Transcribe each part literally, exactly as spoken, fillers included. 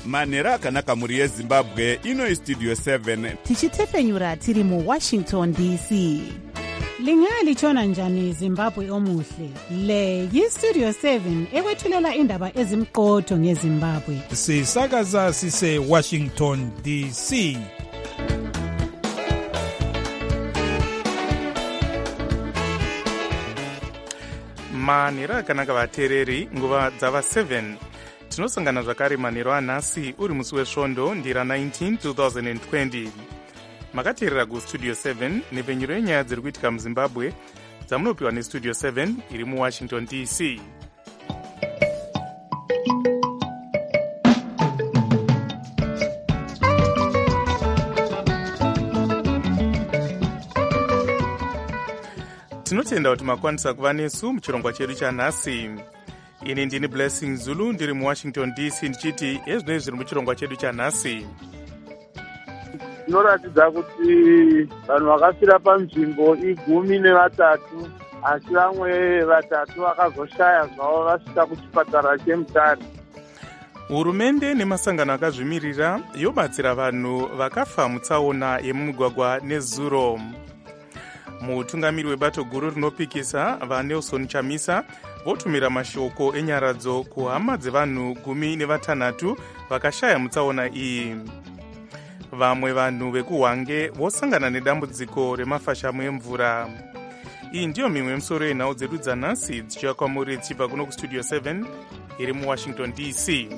manhero akanaka mhuri yezimbabwe. Ino istudio seven tichitefenyura tiri muwashington D C. Lingalitshona njani Zimbabwe omuhle? Le yistudio seven ekwethulela indaba ezimqotho ngeZimbabwe. Sisakaza sise Washington D C. Manhero akanaka vateereri, nguva dzava seven. Tinosangana zvakare manhero anhasi uri musi wesvondo ndira nineteen twenty twenty. Makateerera kustudio seven nepfenyuro yenyaya dziri kuitika muZimbabwe dzamunopiwa nestudio seven iri muwashington D C. Tinotenda kuti makwanisa kuva nesu muchirongwa chedu chanhasi. Ini ndini Blessing Zulu ndiri muwashington D C ndichiti ezvinoi zviri muchirongwa chedu chanhasi. Zvinoratidza kuti vanhu vakafira panzvimbo igumi nevatatu, asi vamwe vatatu vakazoshaya zvavo vasvika kuchipatara cheMutare. Hurumende nemasangano akazvimirira yobatsira vanhu vakafa mutsaona yemumugwagwa neZuro. Mutungamiri webato guru rinopikisa vaNelson Chamisa votumira mashoko enyaradzo kuhama dzevanhu gumi nevatanhatu vakashaya mutsaona iyi. Vamwe vanhu vekuHwange vosangana nedambudziko remafashamu emvura. Iyi ndiyo mimwe misoro yenhau dzedu dzanhasi dzichiva kwamuri dzichibva kuno kustudio seven iri muwashington D C.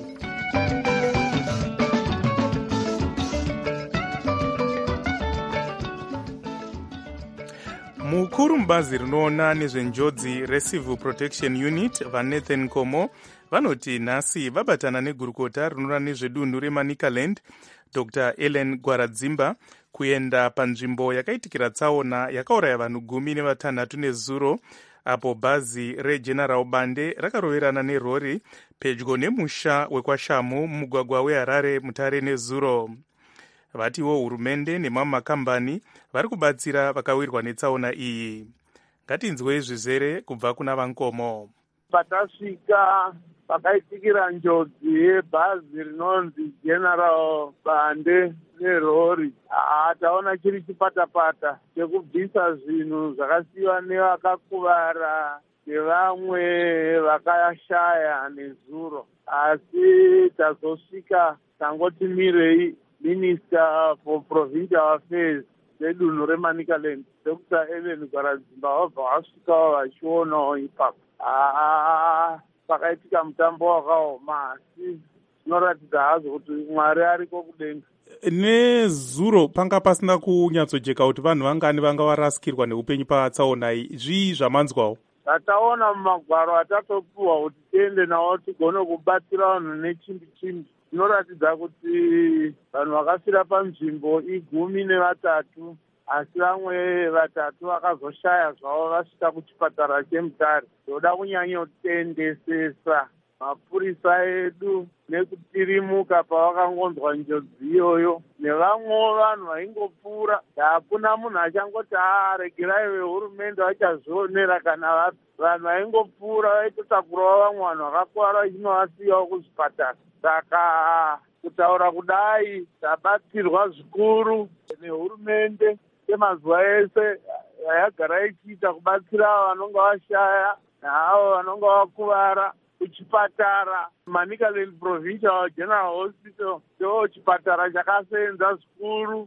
Mukuru mubazi rinoona nezvenjodzi reCivil Protection Unit vaNathan Komo vanoti nhasi vabatana negurukota rinoona nezvedunhu reManicaland Doctor Ellen Gwaradzimba kuenda panzvimbo yakaitikira tsaona yakauraya vanhu gumi nevatanhatu neZuro, apo bhazi reGeneral Bande rakaroverana nerori pedyo nemusha wekwashamu mumugwagwa weHarare Mutare neZuro. Vatiwo hurumende nemamwe makambani vari kubatsira vakawirwa netsaona iyi. Ngatinzwe zvizere kubva kuna Vankomo. Patasvika pakaitikira njodzi yebhazi rinonzi General Bande nerori, taona chiri chipatapata chekubvisa zvinhu zvakasiyiwa nevakakuvara nevamwe vakashaya neZuro, asi tazosvika tangoti mirei. Minister for Provincial Affairs sedunhu reManicaland Doctor Ellen Gwaradzimba vabva vasvikawo vachionawo ipapo. Pakaitika mutambo wakaoma, asi zvinoratidza hazvo kuti Mwari ariko kudenga. NeZuro panga pasina kunyatsojeka kuti vanhu vangani vanga varasikirwa neupenyu patsaona iyi. Zvii zvamanzwawo? Tataona mumagwaro atatopuwa kuti tiende nawo tigone kubatsira vanhu nechimbi chimbi. Zvinoratidza kuti vanhu vakafira panzvimbo igumi nevatatu, asi vamwe vatatu vakazoshaya zvavo vasvika kuchipatara cheMutare. Toda kunyanyotendesesa mapurisa edu nekutirimuka pavakangonzwa njodzi iyoyo, nevamwe vanhu vaingopfuura. Hakuna munhu achangoti aregerai vehurumende vachazvionera kana vapi. Vanhu vaingopfuura vaitotakurawo vamwe vanhu vakakuwara vachinovasiyawo kuzvipatara. Saka kutaura kudai tabatsirwa zvikuru nehurumende yemazuva ese yagara ichiita kubatsira vanonga vashaya naavo vanonga vakuvara kuchipatara. Manicaland Provincial General Hospital ndo chipatara chakasenza zvikuru.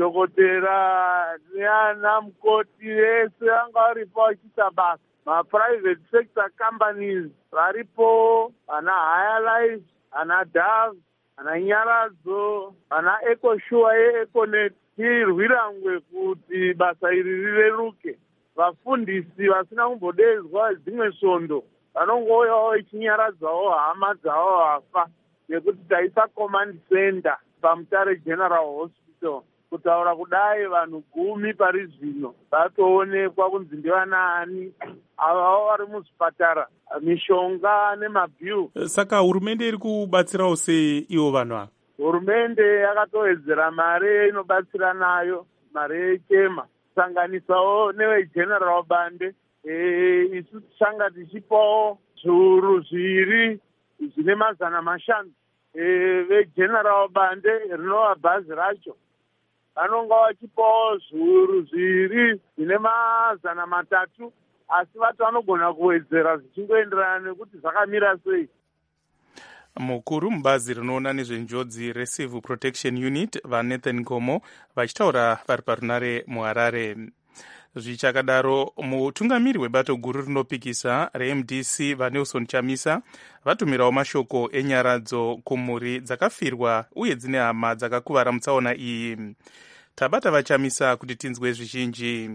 Madhokotera neana mukoti vese vanga varipo vachiita basa. Ma-private sector companies varipo, vana Higher Life, ana Dove, ana Nyaradzo, ana EcoSure yeEconet. Tirwirangwe kuti basa iri rireruke. Vafundisi vasina kumbodedzwa dzimwe svondo vanongouyawo ichinyaradzawo hama dzavo vafa, nekuti taisa command center paMutare General Hospital. Kutaura kudai vanhu gumi pari zvino vatoonekwa kunzi ndivanaani avavo vari muzvipatara, mishonga nemabhiu. Saka hurumende iri kubatsirawo sei ivo vanhu ava? Hurumende yakatowedzera mari inobatsira nayo, mari yechema, kusanganisawo neveGeneral Bande. E, isu tichanga tichipawo zviuru zviri zvine mazana mashanu vegeneral Bande rinova bhazi racho vanonga vachipawo zviuru zviviri zvine mazana matatu, asi vati vanogona kuwedzera zvichingoenderana nekuti zvakamira sei. Mukuru mubazi rinoona nezvenjodzi recivil protection unit vaNathan Komo vachitaura vari parunare muHarare. Zvichakadaro, mutungamiri webato guru rinopikisa reM D C vaNelson Chamisa vatumirawo mashoko enyaradzo kumhuri dzakafirwa uye dzine hama dzakakuvara mutsaona iyi. Tabata vaChamisa kuti tinzwe zvizhinji.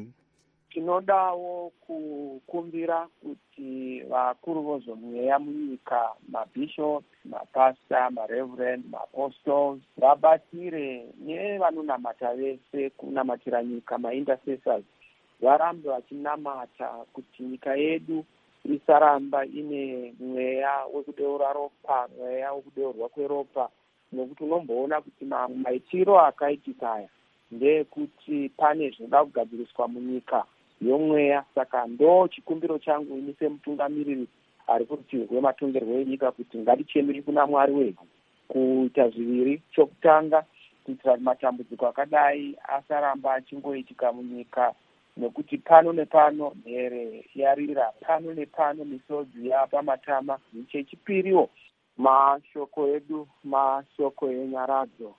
Tinodawo kukumbira kuti vakuru vozomweya munyika, mabishop, mapasta, mareverend, maapostles vabatire nevanonamata vese kunamatira nyika, maintercessors varambe vachinamata kuti nyika yedu isaramba ine mweya wekudeura ropa, mweya wekudeurwa kweropa, nekuti unomboona kuti maitiro akaitika aya ndekuti pane zvinoda kugadziriswa munyika yomweya. Saka ndo chikumbiro changu ini semutungamiriri ari kurutivi rwematongerwo enyika kuti ngatichemere kuna Mwari wedu kuita zviviri. Chokutanga, kuitira kuti matambudziko akadai asaramba achingoitika munyika, nekuti pano nepano mhere yarira, pano nepano misodzi yapamatama. Chechipiriwo, mashoko edu mashoko enyaradzo,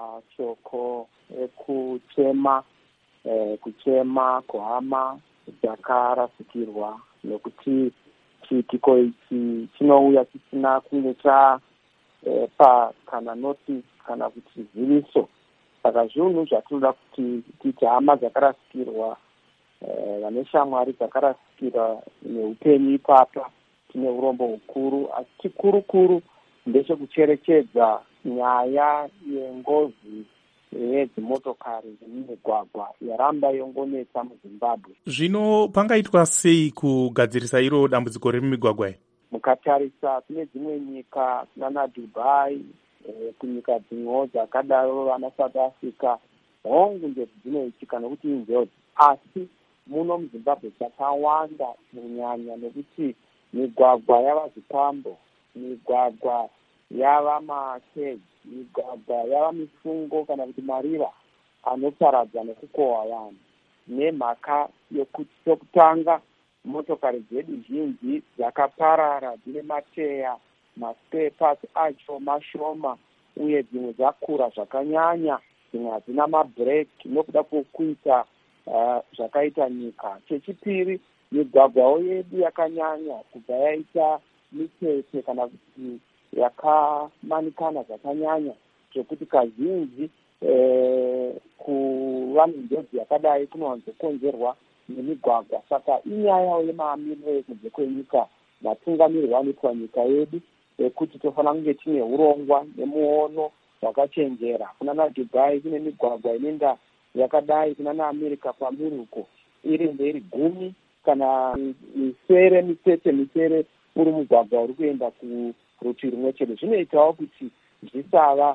mashoko ekuchema eh, kuchema kuhama dzakarasikirwa, nekuti chiitiko ichi chinouya chisina kunge cha eh, pa kana notice kana kuti ziviso. Saka zvinhu zvatinoda kuti titi hama dzakarasikirwa, eh, vane shamwari dzakarasikirwa neupenyu ipapa, tine urombo hukuru, asi chikurukuru ndechekucherechedza nyaya yengozi yedzimotokari dzemumigwagwa yaramba yongonetsa muZimbabwe. Zvino pangaitwa sei kugadzirisa iro dambudziko remumigwagwa? Mukatarisa kune dzimwe nyika kunana Dubai, e, kunyika dzimwewo dzakadaro vana South Africa, hongu ndezvo dzinoitika nekuti injodzi, asi muno muZimbabwe dzakawanda kunyanya nekuti migwagwa yava zvipambo, migwagwa yava makeji, migwagwa yava mifungo kana kuti mariva anoparadza nekukohwa vanhu. Nemhaka yekuti chokutanga, motokari dzedu zhinji dzakaparara dzine mateya, maspare parts acho mashoma, uye dzimwe dzakura zvakanyanya, dzimwe hadzina mabhireki nokuda kwokuita uh, zvakaita nyika. Chechipiri, migwagwawo yedu yakanyanya kubva yaita mitete kana kuti yakamanikana zvakanyanya, zvekuti kazhinji eh, kuva nenjodzi yakadai kunowanzokonzerwa nemigwagwa. Saka inyaya yemamiriro ekunze kwenyika, matungamiriro anoitwa nyika yedu ekuti tofanira kunge tine urongwa nemuono wakachenjera. Kunana Dubai kune migwagwa inoenda yakadai, kunana Amerika kwamiri uko iri mberi gumi kana misere mitete misere uri mugwagwa uri kuenda kurutivi rumwe chete. Zvinoitawo kuti zvisava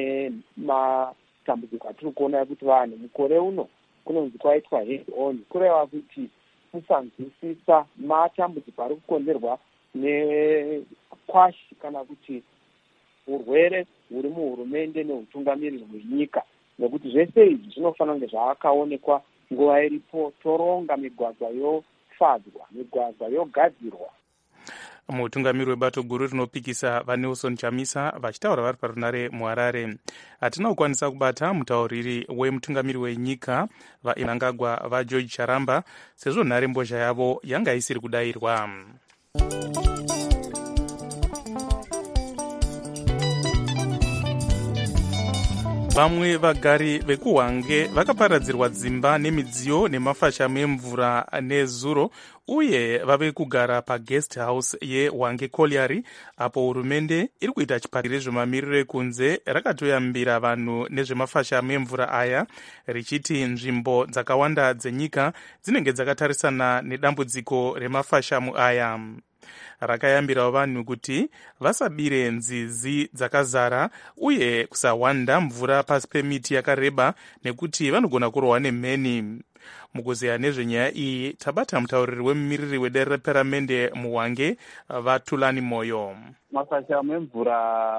nematambudziko atiri kuona ekuti vanhu mukore uno kunonzi kwaitwa head on, kureva kuti kusanzwisisa matambudziko ari kukonzerwa nekwashi kana kuti urwere huri muhurumende neutungamiriri hwenyika, nekuti zvese izvi zvinofanira kunge zvakaonekwa nguva iripo, toronga migwagwa yofadzwa, migwagwa yogadzirwa. Mutungamiri webato guru rinopikisa vaNelson Chamisa vachitaura vari parunare muHarare. Hatina kukwanisa kubata mutauriri wemutungamiri wenyika vaMnangagwa vaGeorge Charamba sezvo nhare mbozha yavo yanga isiri kudayirwa. Vamwe vagari vekuHwange vakaparadzirwa dzimba nemidziyo nemafashamo emvura nezuro uye vave kugara paguest house yeHwange Colliery, apo hurumende iri kuita chipatiro rezvemamiriro ekunze rakatoyambira vanhu nezvemafashamo emvura aya richiti nzvimbo dzakawanda dzenyika dzinenge dzakatarisana nedambudziko remafashamo aya. Rakayambirawo vanhu kuti vasabire nzizi dzakazara uye kusawanda mvura pasi pemiti yakareba nekuti vanogona kurohwa nemheni. Mukuzeya nezvenyaya iyi tabata mutauriri wemumiriri wedare reparamende muHwange, Vatulani Moyo. Mafashamo emvura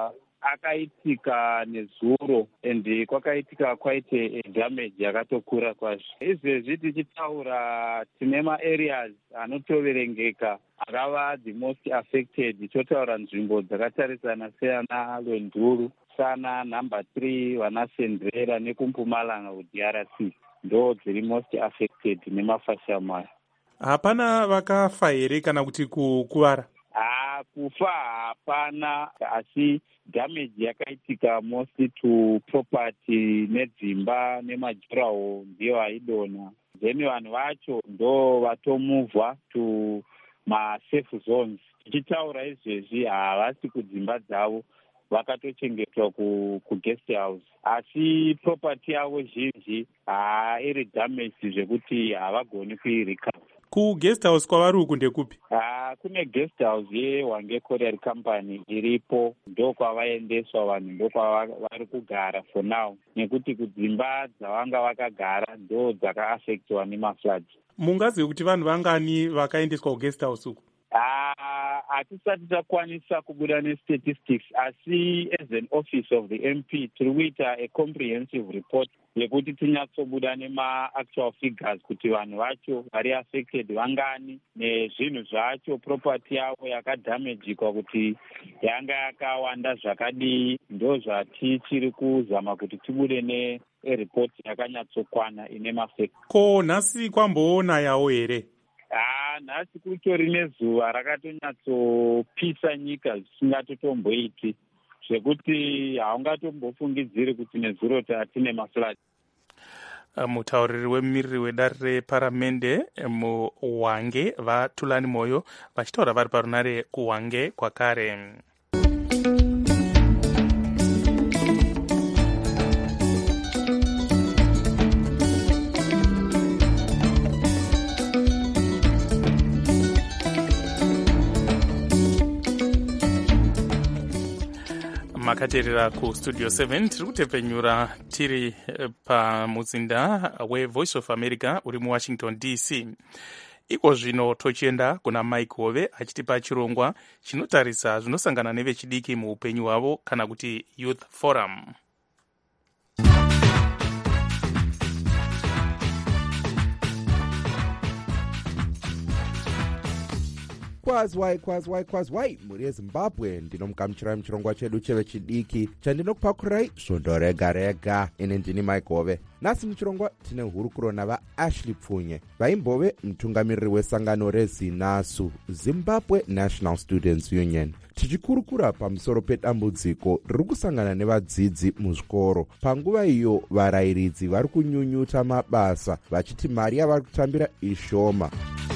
akaitika nezuro and kwakaitika quite a damage yakatokura kwazvo. Izvezvi tichitaura tine maareas anotoverengeka akava the most affected. Totaura nzvimbo dzakatarisana seana Lwenduru, sana number three, vana Sendrera nekumpumalanga ku-D R C ndo dziri most affected nemafashamo aya. Hapana vakafa here kana kuti kukuvara? Ah, kufa hapana, asi damage yakaitika mostly to property nedzimba nemajurawo ndiyo haidona. Then vanhu vacho ndo vatomuvwa to masafe zones. Tichitaura izvezvi havasi kudzimba dzavo, vakatochengetwa ku, ku guest house, asi property yavo zhinji hairi damage zvekuti havagoni kuirikava. Ku guest house kwavari uku ndekupi? Ah, kune guest house yeHwange Courier Company iripo, ndo kwavaendeswa vanhu, ndo kwavari kugara for now, nekuti kudzimba dzavanga vakagara ndo dzakaaffectwa nemafloods. Mungazive kuti vanhu vangani vakaendeswa ku guest house uku? Hatisati takwanisa kubuda nestatistics, asi as an office of the M P tiri kuita a comprehensive report yekuti tinyatsobuda nema-actual figures kuti vanhu vacho vari affected vangani nezvinhu zvacho, property yavo yakadamagikwa kuti yanga yakawanda zvakadii. Ndo zvatichiri kuzama kuti tibude nereport yakanyatsokwana ine mafacts. Ko nhasi kwamboona yawo here? Ah, nhasi kutori nezuva rakatonyatsopisa nyika zvisingatotomboiti, zvekuti haungatombofungidziri kuti nezuro tatine mafloods. Mutauriri wemiriri wedare reparamende muHwange vaTulani Moyo vachitaura vari parunare kuHwange kwakare. Makaterera ku Studio seven tiri kutepfenyura tiri pamuzinda weVoice of America uri muWashington D C. Iko zvino tochienda kuna Mike Hove achitipa chirongwa chinotarisa zvinosangana nevechidiki muupenyu hwavo kana kuti Youth Forum. Kwazwai kwazwai kwazwai muri yeZimbabwe, ndinomugamuchirai muchirongwa chedu chevechidiki chandinokupakurai svondo rega rega. Ine ndini Mike Hove. Nhasi muchirongwa tine hurukuro navaAshley Pfunye, vaimbove mutungamiriri wesangano reZINASU, Zimbabwe National Students Union, tichikurukura pamusoro pedambudziko riri kusangana nevadzidzi muzvikoro. Panguva iyo varayiridzi vari kunyunyuta mabasa vachiti mari yavari kutambira ishoma.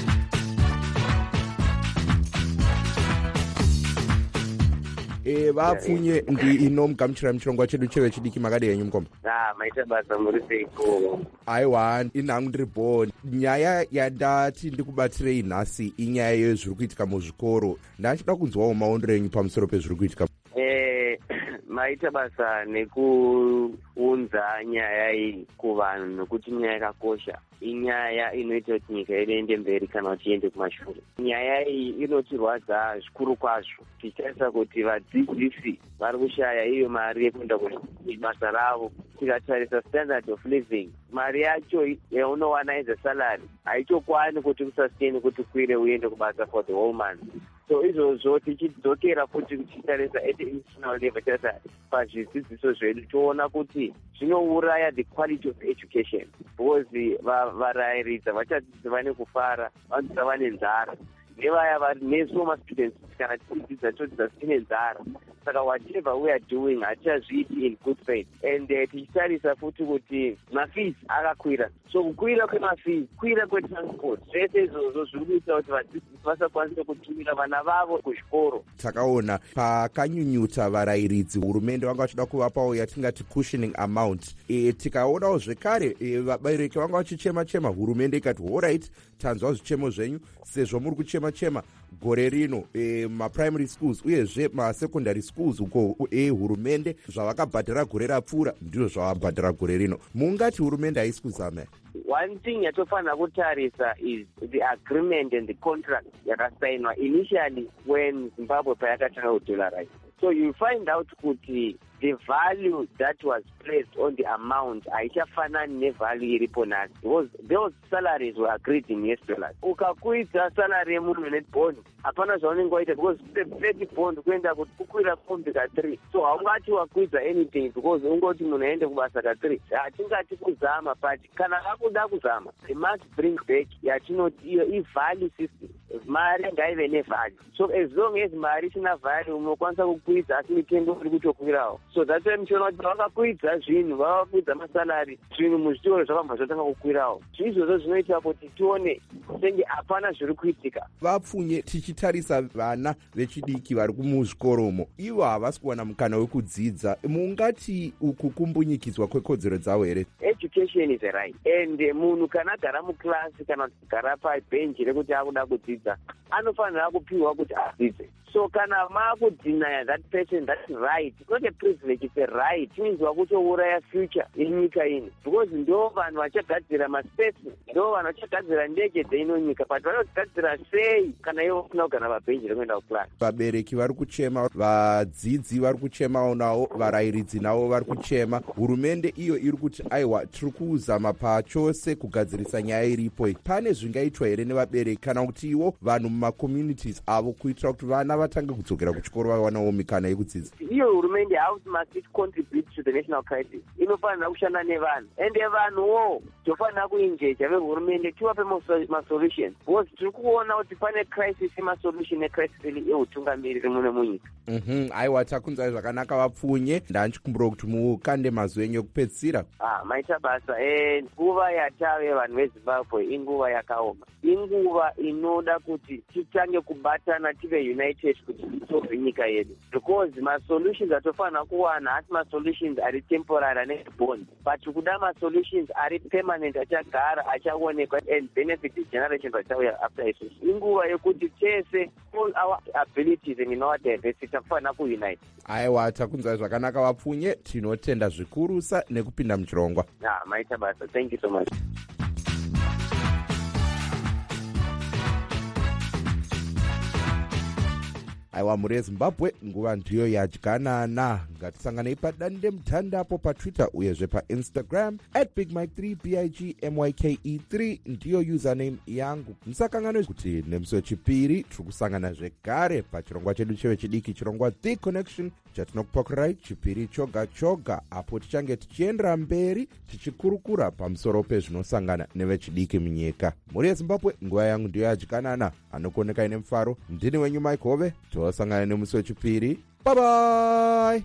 E, vapfunye ndi inomugamuchira muchirongwa chedu chevechidiki. Makadi yenyu mukomba? Ah, maita basa muri seiko. Aiwa, inhangu ndiri bhoni. Nyaya yandati ndikubatirei nhasi inyaya yezviri kuitika muzvikoro. Ndachida kunzwawo maondero enyu pamusoro pezviri kuitika. Eh, maita basa nekuunza nyaya iyi kuvanhu nokuti nyaya yakakosha. Inyaya inoita kuti nyika yedu iende mberi kana kuti iende kumashure. Nyaya iyi inotirwadza zvikuru kwazvo, tichitarisa kuti vadzidzisi vari kushaya iyo mari yekuenda kubasa ravo. Tikatarisa standard of living, mari yacho yaunowana as a salary haichokwani kuti kusustain kuti kwire uende kubasa for the whole month. So izvozvo tichidzokera futi tichitarisa at international level, tarisa pazvidzidziso zvedu toona kuti zvinouraya the quality of education, because varayiridza vachadzidzi vane kufara, vanodzidza vane nzara, nevaya vari neso mastudents kana tichidzidza todzidza tine nzara. Saka whatever we are doing hatichazviiti in good faith. And uh, tichitarisa futi kuti mafees akakwira, so kukwira kwemafees, kwira kwetransport, zvese izvozvo zviri kuita kuti vadzidzisi vasakwanisa kutumira vana vavo kuzvikoro. Takaona pakanyunyuta varayiridzi, hurumende vanga vachida kuvapawo yatingati cushioning amount. E, tikaonawo zvekare e, vabereki vanga vachichema chema, hurumende ikati alright, tanzwa zvichemo zvenyu, sezvo muri kuchema chema gore rino e, maprimary schools uyezve masecondary schools uko e, hurumende zvavakabhadhara gore rapfuura ndizvo zvavabhadhara gore rino. Mungati hurumende haisi kuzama? One thing yatofanira kutarisa is the agreement and the contract yakasainwa initially when Zimbabwe payakatanga kudollarize. So you find out kuti the value that was placed on the amount haichafanani nevalue iripo nhasi, because those salaries were agreed in U S dollars. Ukakwidza salary yemunhu nebond hapana zvaunenge waita, because thirty bond kuenda kuti kukwira kombi ka three, so haungati wakwidza anything because ungoti munhu aende kubasa ka three. Hatingati kuzama, but kana vakuda kuzama they must bring back yatinoti iyo i-value system. Mari ngaive nevalue, so as long as mari isina value unokwanisa kukwidza asi mitengo iri kutokwirawo. So that's why muchiona kuti vakakwidza zvinhu, vakakwidza masalari, zvinhu muzvitoro zvakabva zvatanga kukwirawo. Izvozvo zvinoita kuti tione senge hapana zviri kuitika. Vapfunye tichitarisa vana vechidiki vari kumuzvikoromo, ivo havasi kuwana mukana wekudzidza, mungati uku kumbunyikidzwa kwekodzero dzavo here? Education is a right, and munhu kana agara muklasi kana kugara pabhenji rekuti akuda kudzidza anofanira kupiwa kuti adzidze. So kana makudinaya that person that right, it's not a privilege, it's a right. Chinzwa kutouraya future yenyika ino, because ndo vanhu vachagadzira maspace, ndo vanhu vachagadzira ndege dzeinonyika, but vanogadzira sei kana ivo vasina kugara pabhenji rekuenda kuklasi? Vabereki vari kuchema, vadzidzi vari kuchema navo, varayiridzi navo vari kuchema. Hurumende iyo iri kuti aiwa tiri kuzama pachose kugadzirisa nyaya iripo. Pane zvingaitwa here nevabereki kana kuti ivo vanhu mumakommunities avo kuitira kuti vana vatange kudzokera kuchikoro vawanawo mikana yekudzidza? Iyo hurumende house must it contribute to the national crisis. Inofanira kushanda nevanhu, ende vanhuwo tofanira kuinjeja vehurumende tivape masolution, because tiri kuona kuti pane crisis yemasolution necrisis yeutungamiriri muno munyika. Mhm, aiwa takunzai zvakanaka vapfunye. Ndanchikumbura kuti mukande mazwi enyu ekupedzisira. Ah, maita basa. Eh, nguva yatave vanhu veZimbabwe inguva yakaoma, inguva inoda kuti titange kubatana tive united kuti tisolve nyika yedu, because masolutions atofanira kuwana hasi masolutions ari temporary ane bond, but kuda masolutions ari permanent achagara achaonekwa and benefit the generation vachauya after isusu. Inguva yekuti tese all our abilities and in our diversity tafanira kuunite. Aiwa takunzai zvakanaka vapfunye, tinotenda zvikurusa nekupinda muchirongwa. Ah, maita basa. Thank you so much. Aiwa muri yeZimbabwe, nguva ndiyo yadyanana. Ngatisanganei padande muthandapo paTwitter uyezve paInstagram at big mike three b i g m y k e three ndiyo username yangu. Musakanganwe kuti nemusi wechipiri tiri kusangana zvekare pachirongwa chedu chevechidiki, chirongwa The Connection, chatinokupakurai chipiri choga choga, apo tichange tichiendera mberi tichikurukura pamusoro pezvinosangana nevechidiki munyika. Muri yeZimbabwe, nguva yangu ndiyo yadyanana. Anokuoneka ine mufaro, ndini wenyu Mike Hove. Tosangana nemusi wechipiri. Bye bye.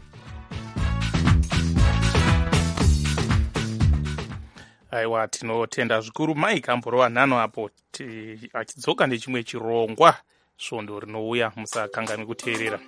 Aiwa, tinotenda zvikuru Mike amborova nhano apo achidzoka nechimwe chirongwa svondo rinouya. Musakanganwe kuteerera.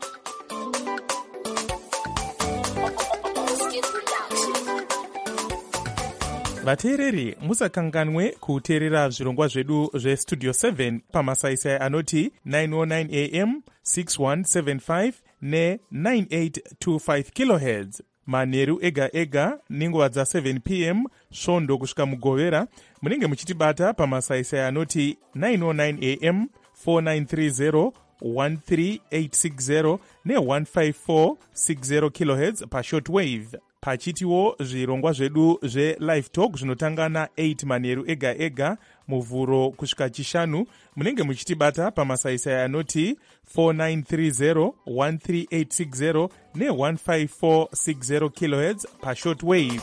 Vateereri, musakanganwe kuteerera zvirongwa zvedu zvestudio seven pamasaisai anoti nine oh nine a m, six one seven five ne nine eight two five kilohertz manheru ega ega nenguva dza seven p m svondo kusvika mugovera. Munenge muchitibata pamasaisai anoti nine oh nine a m, four nine three zero, one three eight six zero ne one five four six zero kilohertz pashortwave. Pachitiwo zvirongwa zvedu zve-live talk zvinotanga na-eight manheru ega ega muvhuro kusvika chishanu. Munenge muchitibata pamasaisai anoti four nine three zero, one three eight six zero ne one five four six zero kilohertz pashortwave.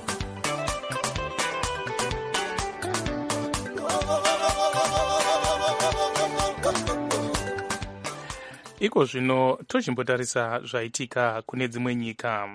Iko zvino tochimbotarisa zvaitika kune dzimwe nyika.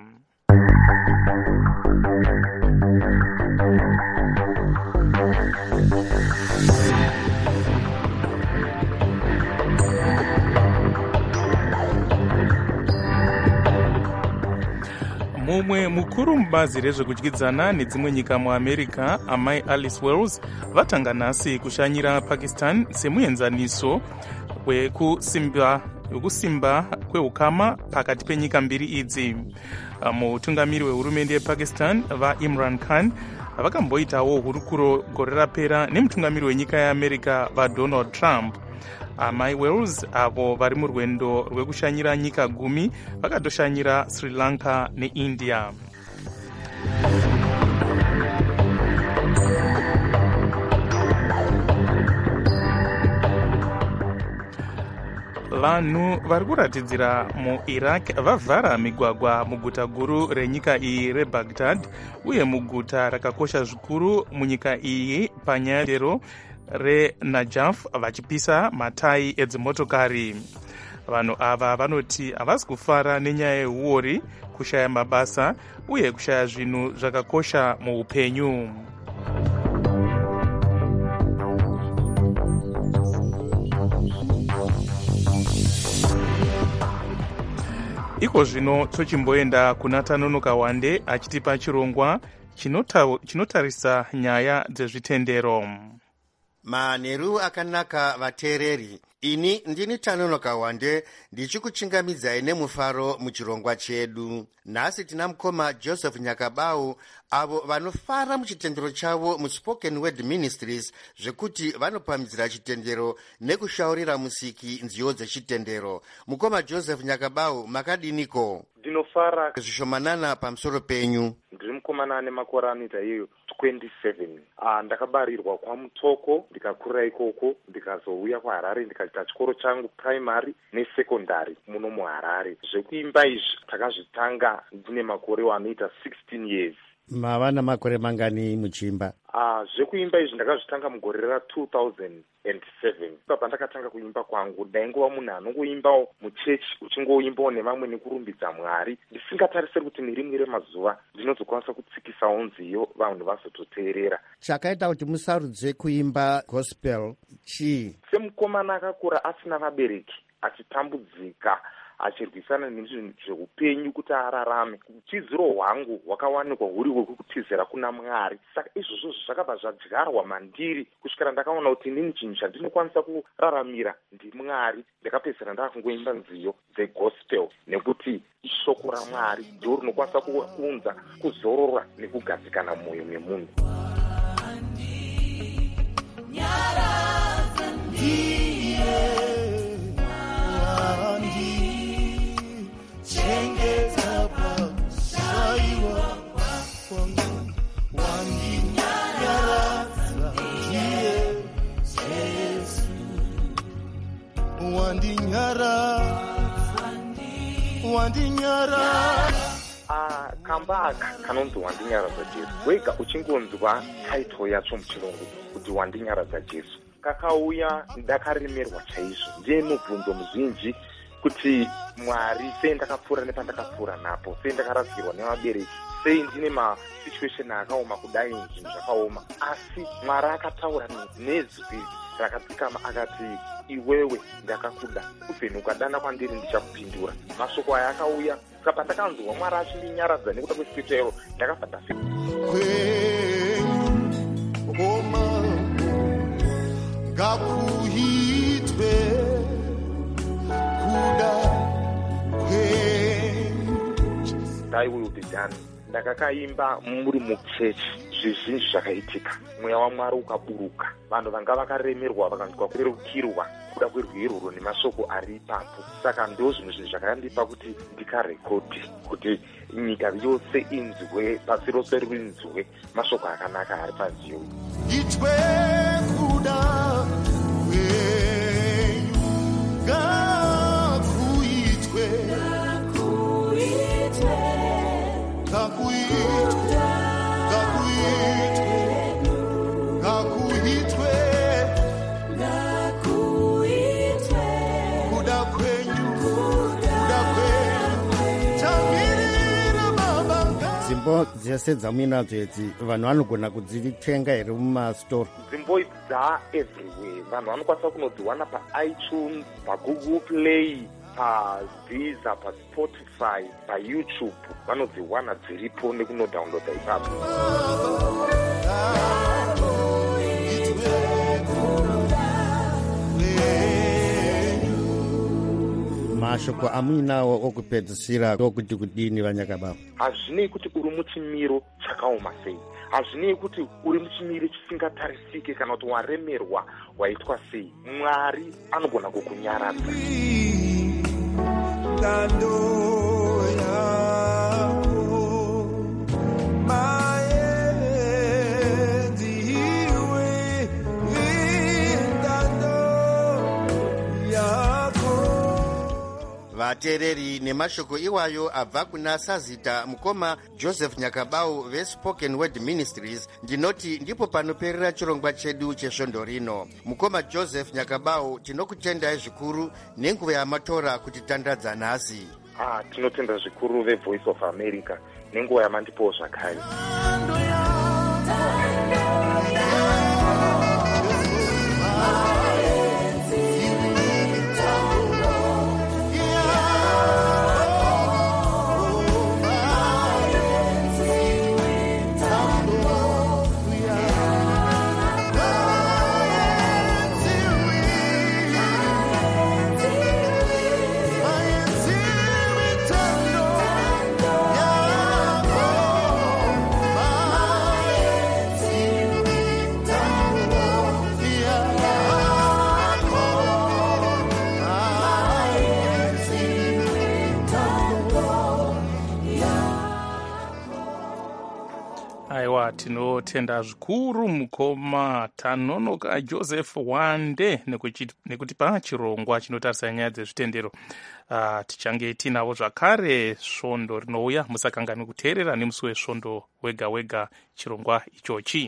Mumwe mukuru mubazi rezvekudyidzana nedzimwe nyika muAmerica, amai Alice Wells, vatanga nhasi kushanyira Pakistan semuenzaniso wekusimba wekusimba kweukama pakati penyika mbiri idzi. Mutungamiri wehurumende yePakistan vaImran Khan vakamboitawo hurukuro gore rapera nemutungamiri wenyika yeAmerica vaDonald Trump. amai Wales avo vari murwendo rwekushanyira nyika gumi vakatoshanyira Sri Lanka neIndia. Vanhu vari kuratidzira muIraq vavhara migwagwa muguta guru renyika iyi reBaghdad uye muguta rakakosha zvikuru munyika iyi panyaya dero reNajaf vachipisa matayi edzimotokari. Vanhu ava vanoti havasi kufara nenyaya yehuori, kushaya mabasa uye kushaya zvinhu zvakakosha muupenyu. Iko zvino tochimboenda kuna Tanonoka Wande achitipa chirongwa chinotarisa nyaya dzezvitendero. Manheru akanaka vateereri, ini ndini Tanonoka Wande ndichikuchingamidzai nemufaro muchirongwa chedu. Nhasi tina mukoma Joseph Nyakabau avo vanofara muchitendero chavo muSpoken Word Ministries zvekuti vanopamhidzira chitendero nekushaurira musiki nziyo dzechitendero. Mukoma Joseph Nyakabau, makadiniko? Ndinofara zvishomanana pamusoro penyu. Ndiri mukomana ane makore anoita iyo twenty-seven. Ah, ndakabarirwa kwaMutoko, ndikakurira ikoko, ndikazouya kuHarare ndikaita chikoro changu primary nesekondari muno muHarare. Zvekuimba izvi takazvitanga ndine makore anoita sixteen years. Mava namakore mangani muchimba? Ah, zvekuimba izvi ndakazvitanga mugore ra two thousand seven. Pandakatanga kuimba kwangu ndaingova munhu anongoimbawo muchechi, uchingoimbawo nevamwe nekurumbidza Mwari, ndisingatarisiri kuti nerimwe remazuva ndinozokwanisa kutsikisawo nziyo vanhu vazototeerera. Chakaita kuti musarudze kuimba gospel chii? Semukomana akakura asina vabereki, achitambudzika, achirwisana nezvinhu zveupenyu kuti ararame, utiziro hwangu hwakawanikwa huri hwekutizira kuna Mwari. Saka izvozvo zvakabva zvadyarwa mandiri kusvikira ndakaona kuti nini chinhu chandinokwanisa kuraramira ndiMwari. Ndakapedzisira ndakungoimba nziyo dzegospel nekuti ishoko raMwari ndiro rinokwanisa kuunza kuzorora nekugadzikana mumwoyo memunhu. Ah, kamba aka kanonzi Wandinyaradza Jesu. Wega uchingonzwa title yacho muchirungu kuti Wandinyaradza Jesu, kakauya ndakaremerwa chaizvo. Ndiye mubvunzo muzhinji kuti Mwari sei ndakapfuura nepandakapfuura napo, sei ndakaradzikirwa nevabereki, sei ndine masituation akaoma kudai, zvinhu zvakaoma. Asi Mwari akataura nezwi rakatsikama akati, iwewe ndakakuda, upenyu ukadana kwandiri ndichakupindura. Mashoko aya akauya, saka pandakanzwa Mwari achindinyaradza nekuda kwesipitero, ndakabva ndafika. Ngakuitwe kuda kwenyu. Thy will be done. Ndakakaimba muri muchechi, zvizhinji zvakaitika. Mweya waMwari ukaburuka, vanhu vanga vakaremerwa vakanzwa kurerukirwa kuda kwerwiruro nemashoko ari ipapo. Saka ndo zvinhu zvinhu zvakandipa kuti ndikarekodhi, kuti nyika yose inzwe, pasi rose rinzwe mashoko akanaka ari panziyo. Itwe kuda kwenyu, ngakuitwe, ngakuitwe, ngakuitwe, ngakuitwe, ngakuitwe, ngakuitwe, kuda kwenyu, kuda kwenyu, tamirira Baba. Dzimbo dzese dzamuinadzo idzi vanhu vanogona kudzitenga here mumastori? Dzimbo idzi dza everywhere. Vanhu vanokwanisa kunodziwana paITunes, paGoogle Play, paDeezer, paSpotify, paYouTube. Vanodziwana dziripo nekunodownloada ipapo. Mashoko amuinawo okupedzisira okuti kudini Vanyakabau? Hazvinei kuti uri muchimiro chakaoma sei, hazvinei kuti uri muchimiro chisingatarisike kana kuti waremerwa waitwa sei, Mwari anogona kukunyaradza. vateereri nemashoko iwayo abva kuna Sazita Mukoma Joseph Nyakabau veSpoken Word Ministries. Ndinoti ndipo panoperera chirongwa chedu chesvondo rino. Mukoma Joseph Nyakabau, tinokutendai zvikuru nenguva yamatora kutitandadza nhasi. Ah, tinotenda zvikuru veVoice of America nenguva yamandipowo zvakare. Aiwa, tinotenda zvikuru Mukoma Tanonoka Joseph Wande nekutipa chirongwa chinotarisa nyaya dzezvitendero. Uh, tichange tinavo zvakare svondo rinouya, musakangani kuteerera nemusi wesvondo wega wega chirongwa ichochi.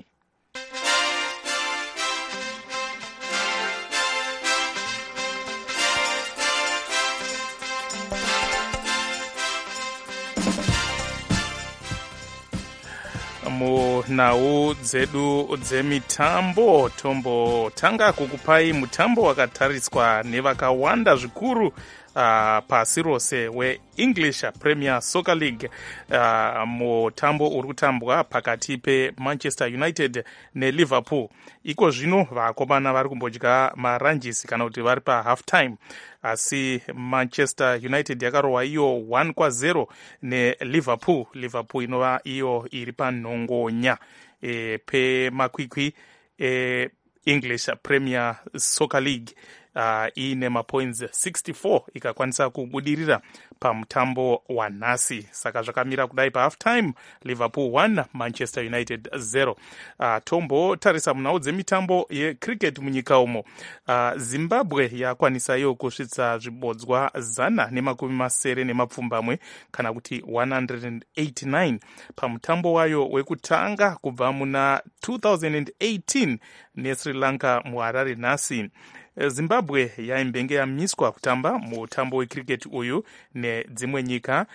Munhau dzedu dzemitambo tombotanga kukupai mutambo wakatariswa nevakawanda zvikuru uh, pasi rose weEnglish Premier Soccer League. Uh, mutambo uri kutambwa pakati peManchester United neLiverpool. Iko zvino vakomana vari kumbodya maranjisi kana kuti vari pahalf time, asi Manchester United yakarohwa iyo one kwa zero neLiverpool. Liverpool inova iyo iri panhongonya e, pemakwikwi e, English Premier Soccer League. Uh, iine mapoints sixty-four ikakwanisa kubudirira pamutambo wanhasi. Saka zvakamira kudai pa half time, Liverpool one, Manchester United zero. Uh, tombo tarisa munhau dzemitambo yecricket munyika umo. Uh, Zimbabwe yakwanisa iyo kusvitsa zvibodzwa zana nemakumi masere nemapfumbamwe kana kuti one hundred eighty-nine pamutambo wayo wekutanga kubva muna two thousand eighteen neSri Lanka muHarare nhasi. Zimbabwe yaimbenge yamiswa kutamba mutambo wecricket uyu nedzimwe nyika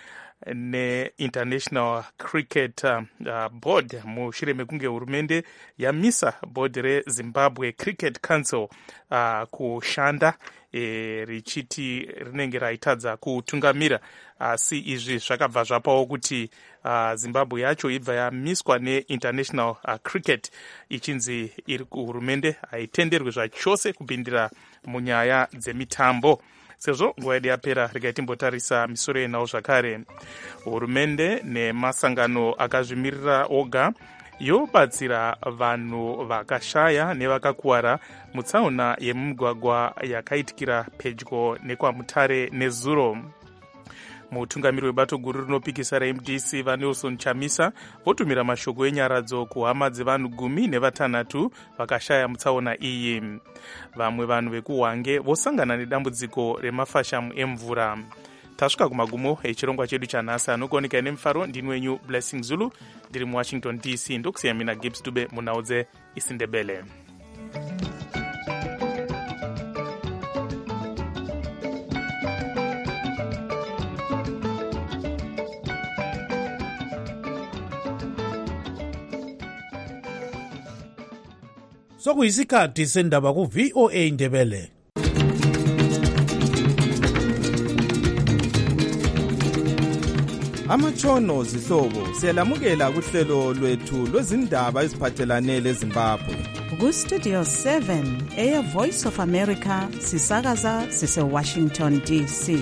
neInternational Cricket uh, Board mushure mekunge hurumende yamisa board reZimbabwe Cricket Council uh, kushanda e, richiti rinenge raitadza kutungamira, asi uh, izvi zvakabva zvapawo kuti uh, Zimbabwe yacho ibva yamiswa neInternational uh, Cricket ichinzi iri kuhurumende haitenderwi zvachose kupindira munyaya dzemitambo. Sezvo nguva yedu yapera, regai timbotarisa misoro yenhau zvakare. Hurumende nemasangano akazvimirira oga yobatsira vanhu vakashaya nevakakuwara mutsaona yemumugwagwa yakaitikira pedyo nekwaMutare neZuro. Mutungamiri webato guru rinopikisa reM D C vaNelson Chamisa votumira mashoko enyaradzo kuhama dzevanhu gumi nevatanhatu vakashaya mutsaona iyi. Vamwe vanhu vekuHwange vosangana nedambudziko remafashamu emvura. Tasvika kumagumo echirongwa chedu chanhasi. Anokuoneka nemufaro ndini wenyu Blessing Zulu, ndiri muWashington D C. Ndokusiya mina Gibbs Dube munhau dzeIsindebele. Sokuyisikhathi sendaba ku-V O A Ndebele. Amatshono zihlobo siyalamukela kuhlelo lwethu lwezindaba eziphathelane leZimbabwe. Ku-Studio seven eya Voice of America sisakaza sise-Washington D C.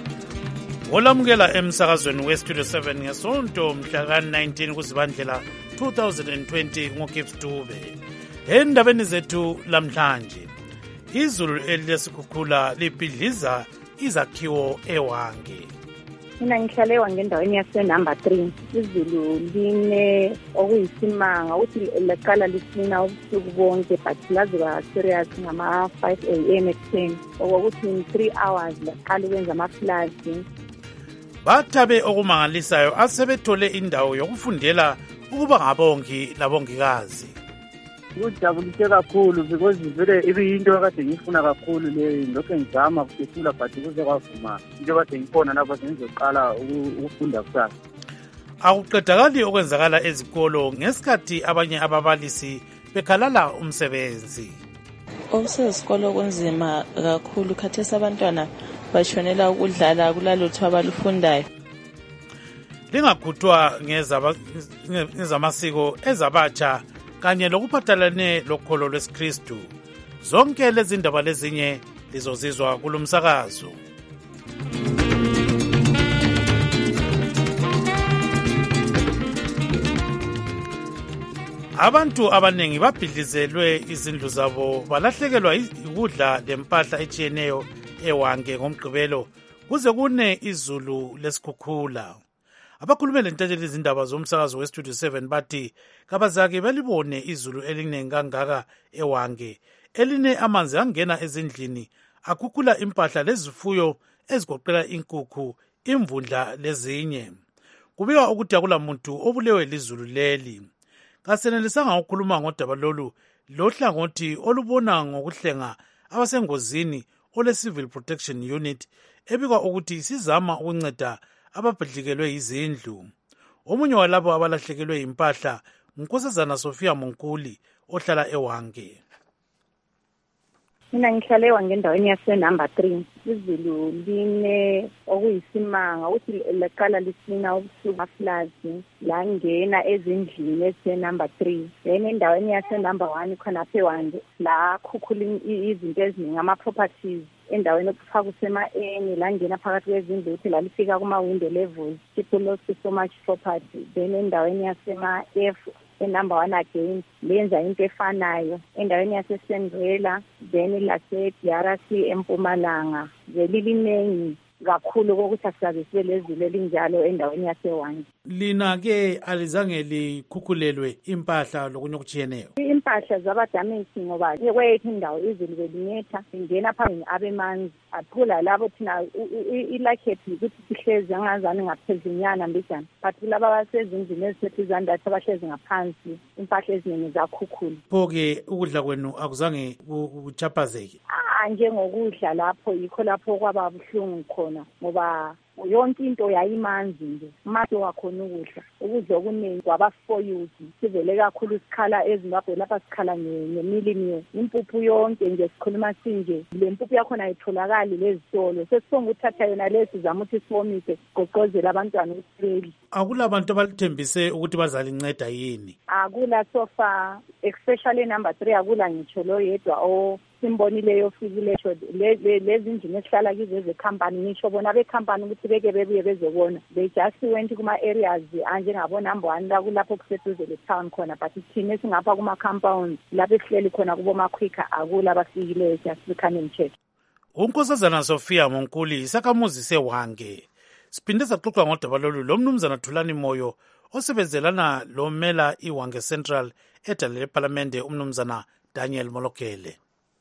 Olamukela emsakazweni weStudio seven ngesonto mhla ka nineteen kuZibandlela two thousand twenty nguGibbs Dube. Endabeni zethu lamhlanje, izulu elilesikhukhula libhidliza izakhiwo eWange. Mina ngihlala eWange endaweni yase number three. Izulu line okuyisimanga uthi leqala lisina ubusuku bonke but laze ba serious ngama five a m ekuseni. Okuthi in three hours leqala ukwenza ama floods. Bathabe okumangalisayo asebethole indawo yokufundela ukuba ngabongi labongikazi. Kujabulise kakhulu because vele ibiyinto akade ngifuna kakhulu le lokho ngizama ukuphula but kuze kwavuma into kade ngifona lapho sengizoqala ukufunda kusasa. Akuqedakali okwenzakala ezikolo ngesikhathi abanye ababalisi bekhalala umsebenzi. Okusesikolo kunzima kakhulu khathesi abantwana bashonela ukudlala kulalutho abalufundayo. Lingakhuthwa ngezamasiko ezabatsha kanye lokuphathelane lokholo lwesikristu. Zonke lezi ndaba lezinye lizozizwa kulumsakazo. Abantu abanengi babhidlizelwe izindlu zabo balahlekelwa ukudla lempahla etshiyeneyo eWange ngomgqibelo kuze kune izulu lesikhukhula. Abakhulume lentetsheli izindaba zomsakazo weStudio seven bathi kabazake belibone izulu elinengi kangaka eWange eline amanzi angena ezindlini akhukhula impahla lezifuyo ezigoqela inkukhu, imvundla lezinye. Kubika ukuthi akula muntu obulewe lizulu leli. Kasenelisanga ukukhuluma ngodaba lolu lohlangothi olubona ngokuhlenga abasengozini ole Civil Protection Unit ebikwa ukuthi sizama ukunceda ababhidlikelwe izindlu. Omunye walabo abalahlekelwe impahla uNkosazana Sophia Monkuli ohlala eWange. Mina ngihlala eWange endaweni yase number three. Izulu line okuyisimanga uthi leqala lisina ubusuku floods langena ezindlini ese number three. Then endaweni yase number one khona eWange la khukhula izinto eziningi ama properties endaweni okufaka usema-eni langena phakathi kwezindlu uthi lalifika kuma-window levels. People lost so much property. Then endaweni yasema-F number one again lenza into efanayo endaweni yasesendwela then lase-D R C eMpumalanga zelilinengi kakhulu kokuthi asisaze sibe lezulu elinjalo endaweni yaseWange. Lina-ke alizange likhukhulelwe impahla lokunye okutshiyeneyo? Impahla zabadamage ngoba kweyethu indawo izulu belinetha ingena phambili abemanzi aphula labo thina ilakhethi ukuthi sihlezi angazani ngaphezunyana mbijana but kulaba basezindlini ezisethi izandathi abahlezi ngaphansi impahla eziningi zakhukhula. Pho-ke ukudla kwenu akuzange kuchaphazeke? Njengokudla lapho yikho lapho kwaba buhlungu khona ngoba yonke into yayimanzi nje manje wakhona ukudla ukudla okuningi kwabafoyuzi sivele kakhulu isikhala eZimbabwe lapha sikhala ngemilimi impuphu yonke nje sikhuluma sinje le mpuphu yakhona ayitholakali lezitolo sesifuna ukuthatha yona lesi zama ukuthi siwomise goqozela abantwana ukuthi akula abantu abalithembise ukuthi bazalinceda yini? Akula so far especially number three akula ngitsho lo yedwa o simbonileyo ofikileyo lezi ndini esihlala kizo ezekhampani ngisho bona bekhampani ukuthi beke bebuye bezobona they just went kuma areas anje ngabo number one la kulapho kuseduze le town khona but thina singapha kuma compounds lapho esihleli khona kubo makhwika akula abafikileyo just become in check. uNkosazana Sophia Monkuli isakhamuzi seWange. Siphinde saxoxa ngodaba lolu lomnumzana Thulani Moyo osebenzelana lomela iWange Central edale leParliamente umnumzana Daniel Molokele.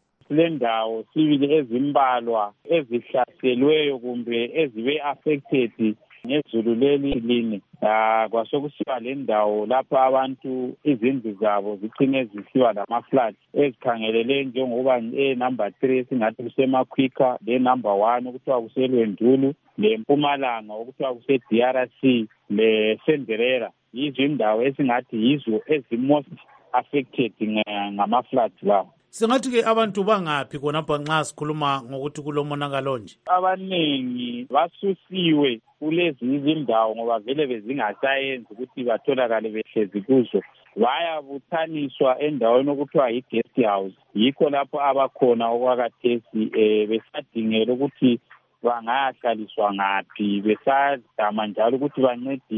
Le ndawo sibili ezimbalwa ezihlaselweyo kumbe ezibe affected ngezulu leli line kwasokusiba le ndawo lapha abantu izindlu zabo zicine zisiwa lama-floods ezikhangelele njengoba e-number three singathi kusemakhwika le-number one okuthiwa kuselwendulu le-Mpumalanga okuthiwa kuse-D R C le-Senderera yizo indawo esingathi yizo ezi-most affected ngama-floods lawo. Singathi-ke abantu bangaphi khonapha nxa sikhuluma ngokuthi kulomonakalo nje? Abaningi basusiwe kulezi izindawo ngoba vele bezingasayenzi ukuthi batholakale behlezi kuzo. Bayabuthaniswa endaweni okuthiwa yi-guest house. Yikho lapho abakhona okwakathesi eh, besadingela ukuthi bangahlaliswa ngaphi, besadama njalo ukuthi bancediswe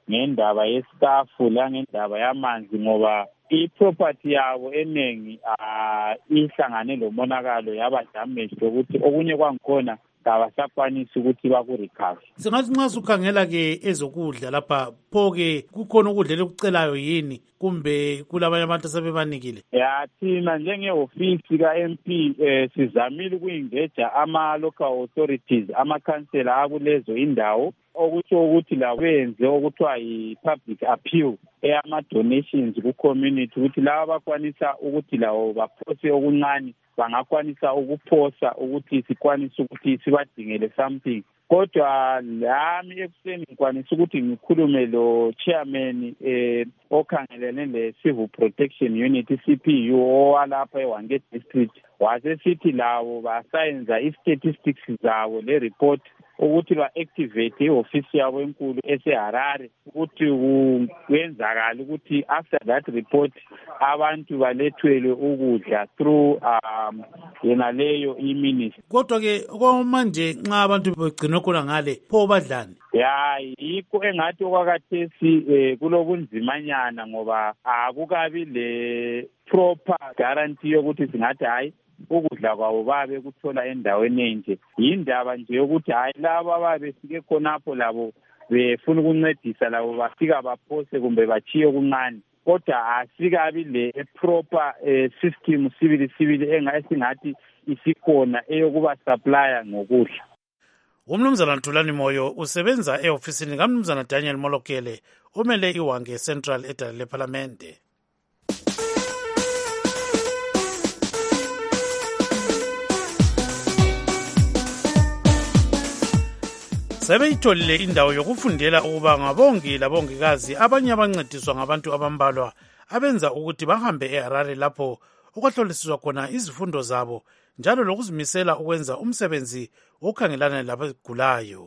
ngendaba yestafu langendaba yamanzi ngoba i-property yabo eningi uh, ihlangane lomonakalo yaba damaged ukuthi okunye kwangikhona kabasakwanisi ukuthi bakurecover. Singathi nxa sukhangela-ke ezokudla lapha pho-ke kukhona ukudla elikucelayo yini kumbe kulabanye abantu asebebanikile? Ya thina njenge-ofisi ka-M P eh, sizamile ukuyingeja ama-local authorities amakhansela akulezo indawo okutsho ukuthi labo benze okuthiwa yi-public appeal eyama-donations ku-community ukuthi laba bakwanisa ukuthi lawo baphose okuncane bangakwanisa ukuphosa ukuthi sikwanise ukuthi sibadingele something. Kodwa lami ekuseni ngikwanisa ukuthi ngikhulume lo chairman eh okhangelene le-Civil Protection Unit C P U owalapha eWange District wasesithi lawo basayenza i-statistics zabo le-report ukuthi ba-activate i-ofisi yabo enkulu eseHarare ukuthi kwenzakala ukuthi after that report abantu balethwelwe ukudla through um yena leyo i-ministry. Kodwa-ke kwamanje nxa abantu begcinwe khona ngale pho badlani? Ya yikho engathi okwakathesi eh, kulobunzimanyana ngoba akukabi le proper guarantee yokuthi singathi hayi ukudla kwabo babe kuthola endaweni enje. Yindaba nje yokuthi hayi laba babefike khonapho labo befuna ukuncedisa labo bafika baphose kumbe bachiye okuncane. Kodwa asikabi le proper eh, system civil civil engasingathi isikhona eyokuba supplier ngokudla. Umnumzana Ntulani Moyo usebenza e-ofisini kaMnumzana Daniel Molokele umele iWange Central edala leParlamente. Sebeyitholile indawo yokufundela ukuba ngabongi labongikazi abanye abancediswa ngabantu abambalwa abenza ukuthi bahambe eHarare lapho okwahlolisiswa khona izifundo zabo njalo lokuzimisela ukwenza umsebenzi okhangelana labagulayo.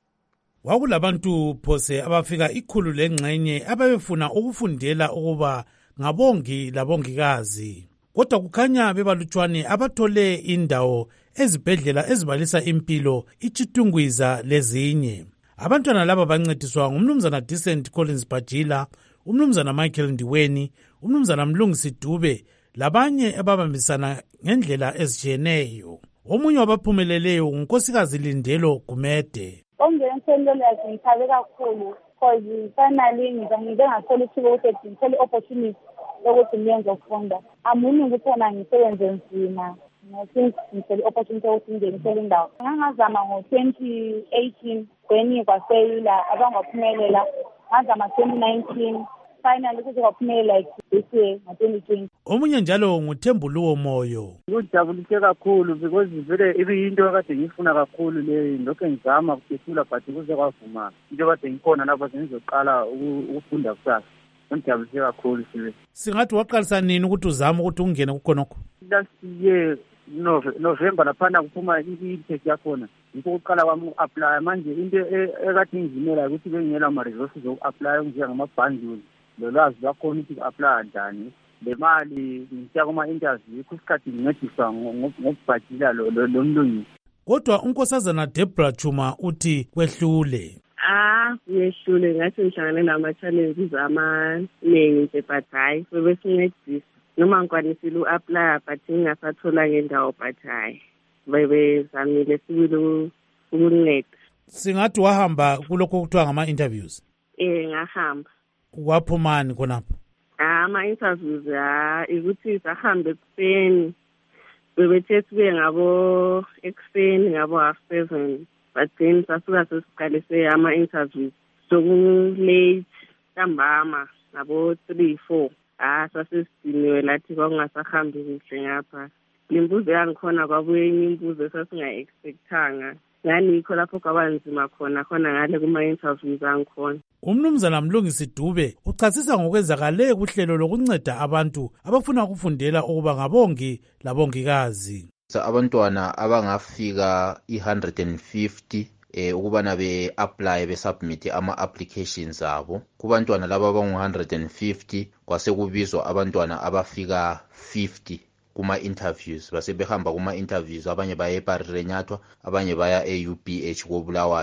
Wakulabantu phose abafika ikhulu lengxenye ababefuna ukufundela ukuba ngabongi labongikazi. Kodwa kukhanya bebalutshwane abathole indawo ezibhedlela ezibalisa impilo ichitungwiza lezinye. Abantwana laba bancediswa ngumnumzana Decent Collins Bajila, umnumzana Michael Ndiweni, umnumzana Mlungisi Dube labanye ababambisana ngendlela ezitshiyeneyo. Omunye wabaphumeleleyo ngunkosikazi Lindelo Gumede. Ongenhlelo ngithabe kakhulu because finally ngizangibe ngathola ithuba ukuthi ngithole opportunity yokuthi ngiyenze ukufunda. Amuni ukuthona ngisebenze nzima. Since ngithole opportunity yokuthi ngithole indawo. Ngangazama ngo-twenty eighteen then kwaseyila abangaphumelela. Ngazama twenty nineteen finally kuze kwaphumelela like this year ngo-twenty twenty. Omunye njalo nguThembuluwo Moyo. Ngijabulise kakhulu because vele ibiyinto akade ngifuna kakhulu leyo lokho ngizama ukuphethula but kuze kwavuma into kade ngikhona lapho sengizoqala ukufunda kusasa. Ngijabulise kakhulu sibe. Singathi waqalisa nini ukuthi uzama ukuthi ungene kukhonokho? Last year November laphana kuphuma i-test yakhona. Ngikho uqala kwami uku-apply manje into ekade ngizimela ukuthi bengela ama-resources oku-apply njengama-bundles. Lolwazi lwakhona ukuthi ku-apply njani. Le mali ngisiya kuma-interview kusikhathi ngincediswa ngokubhajila lo mlungisi. Kodwa unkosazana Deborah Chuma uthi kwehlule. Ah, yehlule ngathi ngihlangane nama-challenges amaningi nje but hayi bebesincedisa. Noma ngikwanisile u-apply but ngingasathola ngendawo but hayi bebezamile sibili ukunceda. Singathi wahamba kulokho okuthiwa ngama-interviews? Eh ngahamba. Waphumani khonapho? Ah, ama-interviews ah ukuthi sahambe ekuseni bebethe sibe ngabo ekuseni ngabo half seven but then sasuka sesiqalise ama-interviews soku-late ntambama ngabo three four. Ah sasesidiniwe lathi kwakungasahambi kuhle ngapha. Limbuzo yangikhona kwabuye enye imbuzo esasinga-expectanga. Nganikho lapho kwabanzima khona khona ngale kuma-interviews angikhona. Umnumzana Mlungisi Dube uchasisa ngokwenzakale kuhlelo lokunceda abantu abafuna ukufundela ukuba ngabongi labongikazi. Abantwana abangafika one hundred fifty eh ukubana be-apply be-submit ama-applications abo. Kubantwana laba abangu one hundred fifty kwase kubizwa abantwana abafika fifty kuma-interviews. Basebehamba kuma-interviews abanye baya eParirenyatwa abanye baya e-U B H koBulawayo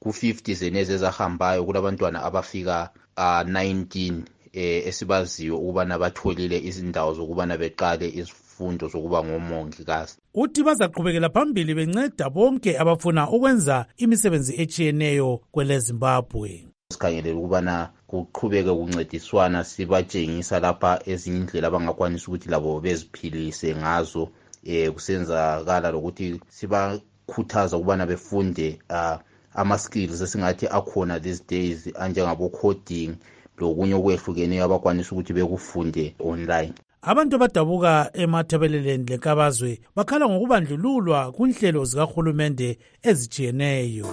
ku-fifty zenezi ezahambayo kulabantwana abafika uh, nineteen eh, esibaziyo ukubana batholile izindawo zokubana beqale izifundo zokuba ngomongikazi. Uthi bazaqhubekela phambili benceda bonke abafuna ukwenza imisebenzi etshiyeneyo kwele Zimbabwe. Sikhangelele ukubana kuqhubeke kuncediswana sibatshengisa lapha ezinye indlela abangakwanisa ukuthi labo beziphilise ngazo, eh kusenzakala lokuthi sibakhuthaza ukubana befunde uh, ama-skills esingathi akhona these days anjengabo coding lokunye okwehlukeneyo abakwanisa ukuthi bekufunde online. Abantu abadabuka emathebeleleni lenkabazwe bakhala ngokubandlululwa kunhlelo zikahulumende ezitshiyeneyo.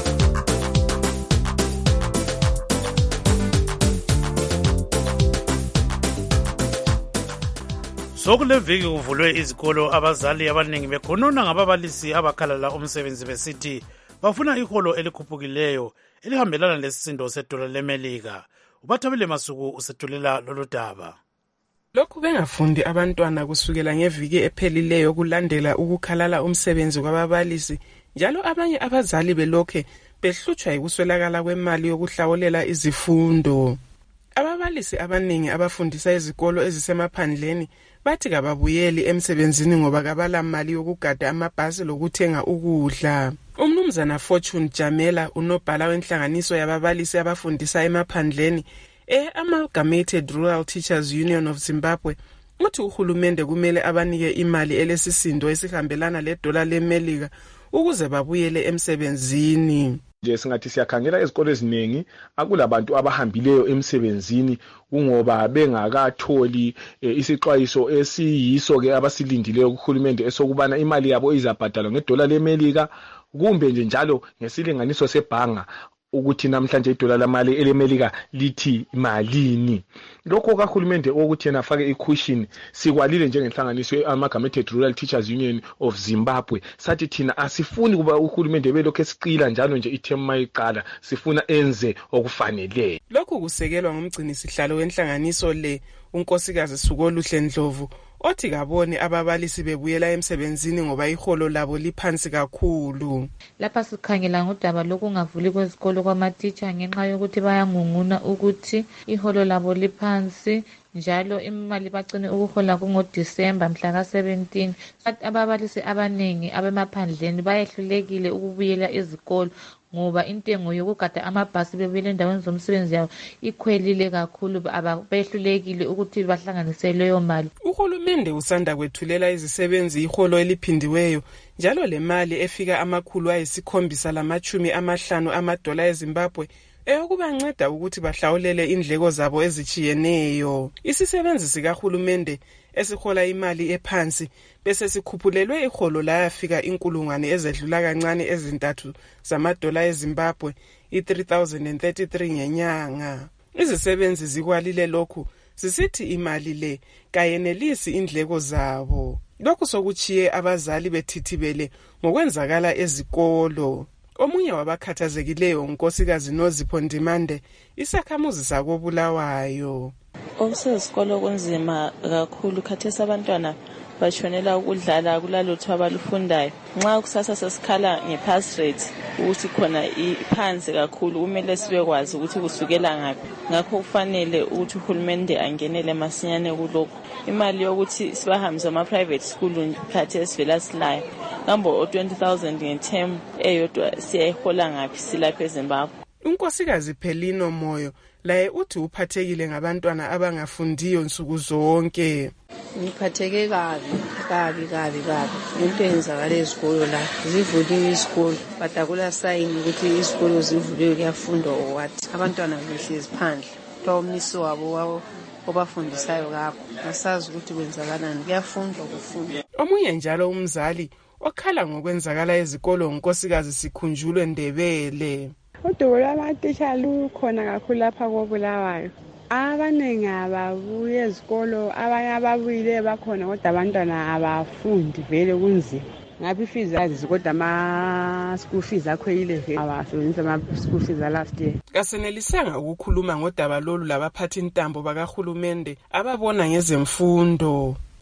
Sokuleviki kuvulwe izikolo, abazali abaningi bekhonona ngababalisi abakhalala umsebenzi besithi bafuna iholo elikhuphukileyo elihambelana lesisindo sedola leMelika. Ubathabile Masuku usethulela lolu daba. Lokhu bengafundi abantwana kusukela ngeviki ephelileyo kulandela ukukhalala umsebenzi kwababalisi, njalo abanye abazali belokhe behlutshwa yikuswelakala kwemali yokuhlawulela izifundo. Ababalisi abaningi abafundisa izikolo ezisemaphandleni bathi kababuyeli emsebenzini ngoba kabala mali yokugada amabhasi lokuthenga ukudla. Umnumzana Fortune Jamela, unobhala wenhlanganiso yababalisi abafundisa emaphandleni e-Amalgamated Rural Teachers Union of Zimbabwe, uthi uhulumende kumele abanike imali elesisindo esihambelana ledola leMelika ukuze babuyele emsebenzini. Nje singathi siyakhangela ezikolo eziningi akulabantu abahambileyo emsebenzini kungoba bengakatholi e, isixwayiso esiyiso ke abasilindileyo kuhulumende esokubana imali yabo izabhadalwa ngedola leMelika kumbe nje njalo ngesilinganiso sebhanga ukuthi namhlanje idola lamali eleMelika lithi malini. Lokho kahulumende ukuthi yena afake icushion sikwalile njengenhlanganiso ye-Amalgamated Rural Teachers Union of Zimbabwe sathi thina asifuni kuba uhulumende belokho esicila njalo nje ithemu mayiqala, sifuna enze okufanele. Lokhu kusekelwa ngumgcini sihlalo wenhlanganiso le unkosikazi Sukoluhle Ndlovu othi kabone ababalisi bebuyela emsebenzini ngoba iholo labo liphansi kakhulu. Lapha sikhangela ngodaba lokungavuli kwezikolo kwamatitsha ngenxa yokuthi bayangunguna ukuthi iholo labo liphansi njalo imali bacine ukuhola kungoDisemba mhla ka seventeen. Ababalisi abaningi abemaphandleni bayehlulekile ukubuyela ezikolo ngoba intengo yokugada amabhasi bebuyela endaweni zomsebenzi yabo ikhwelile kakhulu, ababehlulekile ukuthi bahlanganise leyo mali. Uhulumende usanda kwethulela izisebenzi iholo eliphindiweyo njalo le mali efika amakhulu ayisikhombisa lamachumi amahlanu amadola eZimbabwe eyokubanceda ukuthi bahlawulele indleko zabo ezichiyeneyo. Isisebenzi sikahulumende esihola imali ephansi bese sikhuphulelwe iholo layafika inkulungwane ezedlula kancane ezintathu zamadola eZimbabwe, i-three thousand thirty-three ngenyanga. Izisebenzi zikwalile lokhu zisithi imali le kayenelisi indleko zabo. Lokhu sokuchiye abazali bethithibele ngokwenzakala ezikolo. Omunye wabakhathazekileyo unkosikazi Nozipho Ndimande, isakhamuzi sakoBulawayo. Okusesikolo kunzima kakhulu, khathesi abantwana bashonela ukudlala kulalutho abalufundayo. Nxa kusasa sesikhala ngepass rate ukuthi khona iphansi kakhulu, kumele sibekwazi ukuthi kusukela ngaphi. Ngakho kufanele ukuthi uhulumende angenele masinyane kulokho. Imali yokuthi sibahambise ama-private school khathesi vela silayo ngambo twenty thousand ngeterm eyodwa siyayihola ngaphi silapha eZimbabwe. Unkosikazi Phelino Moyo laye uthi uphathekile ngabantwana abangafundiyo nsuku zonke. Ngiphatheke kabi kabi kabi kabi into eyenzakala ezikolo la zivuliwe izikolo badakula sign ukuthi izikolo zivuliwe kuyafundwa owathi abantwana behlezi phandle kuthiwa umnisi wabo wabo obafundisayo kakho asazi ukuthi kwenzakalani, kuyafundwa kufundwa. Omunye njalo umzali okhala ngokwenzakala ezikolo unkosikazi Sikhunjulwe Ndebele. Udubo lwamatitsha lukhona kakhulu lapha koBulawayo. Abaningi ababuye ezikolo, abanye ababuyile bakhona kodwa abantwana abafundi vele kunzima. Ngabe fees azizi kodwa ama school fees akhwelile vele abasebenzisa ama school fees last year. Kasenelisanga ukukhuluma ngodaba lolu labaphathi intambo bakahulumende ababona ngezemfundo.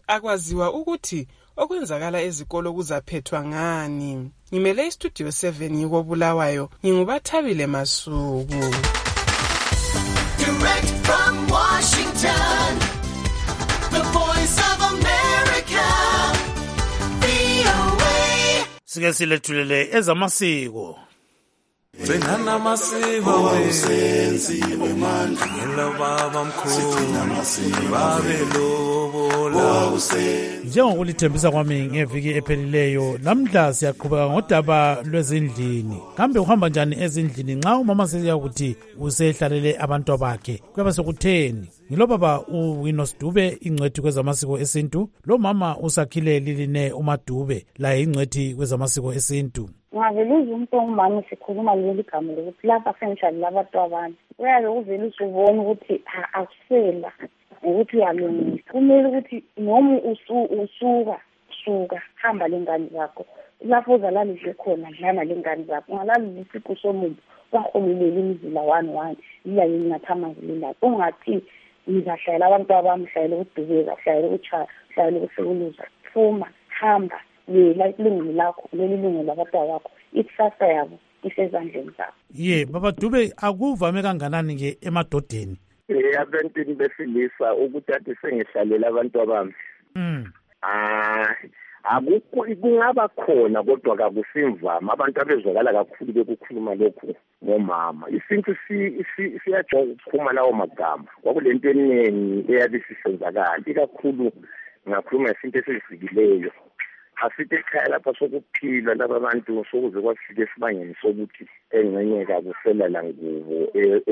akwaziwa ukuthi okwenzakala ezikolo kuzaphethwa ngani. Ngimele istudio seven yiko Bulawayo, ngingubathabile Masuku. Direct from Washington, the voice of America, V O A. Sike silethulele ezamasiko. Singana amasiko wesenziwe manje ngelo baba mkhulu babe lobola. Njengokulithembisa kwami ngeviki ephelileyo, namhla siyaqhubeka ngodaba lwezindlini. Kambe uhamba njani ezindlini nxa umama sesiyakuthi usehlalele abantu bakhe? Kuyabe sekutheni? Ngilo baba uWinos Dube, ingcwethi kwezamasiko esintu. Lo mama usakhile liline uMadube, la ingcwethi kwezamasiko esintu. Ngaveliza umuntu ongumama sikhuluma leli gama lokuthi lapha senjani labantu abantu. Uyabe uvelisa ubona ukuthi akusela ukuthi uyalungisa. Kumele ukuthi noma usuka suka hamba lengane zakho. Lapho uzalaliswe khona dlana lengane zakho. Ungalali isiqu somuntu wahomilele imizila one one. Iya yini ngathama ngilinda. Ungathi ngizahlayela abantu abamhlayela ukudubeka, hlayela ukuchaya, hlayela ukusukuluza. Phuma hamba yela ilungelo lakho, leli lungelo labantu bakho. Ikusasa yabo isezandleni zakho. Ye baba Dube, akuvame kanganani ke emadodeni? Eh abantwini besilisa ukuthi athi sengihlalela abantu abami. Mm. Ah akukho kungaba khona kodwa kakusimvama abantu abezwakala kakhulu bekukhuluma lokho ngomama. Isinto siyajola ukuphuma lawo magama. Kwakulento eningi eyabe sisenzakala ikakhulu ngakhuluma isinto esesizikileyo. Asithi ekhaya lapha sokuphila laba abantu sokuze kwafike esibangeni sokuthi engcenyeka kuselela ngubo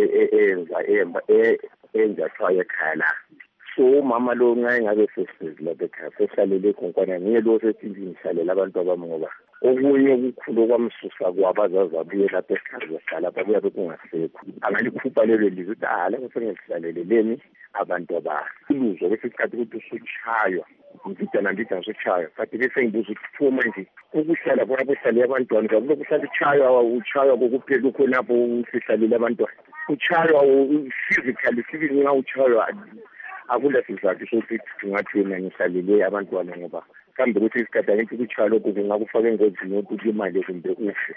enza emba enza thwaye ekhaya la. So mama lo ncaye ngabe sesizi lapha ekhaya sehlalele khonkwana ngiye lo sethi ngihlalela abantu abami ngoba okunye ukukhulu kwamsusa kwabazaza buye lapha ekhaya zahlala lapha kuyabe kungasekho. Angalikhupha lelo lizwe ukuthi ah la kusengizihlelele leni abantu abahluzwa kwesikhathi ukuthi usuchaywa. Ngidana ndidana sochaya kanti bese ngibuza ukuthi manje ukuhlala bona kuhlale abantwana kakulo kuhlala uchaywa uchaywa kokuphela khonapho usihlalele abantwana uchaywa physically physically nga uchaywa akula sizathu sokuthi ngathi mina ngihlalele abantwana ngoba kambe ukuthi isikhathi ngeke ukuchaywa lokho kungakufaka engozini yokuthi imali kumbe ufe.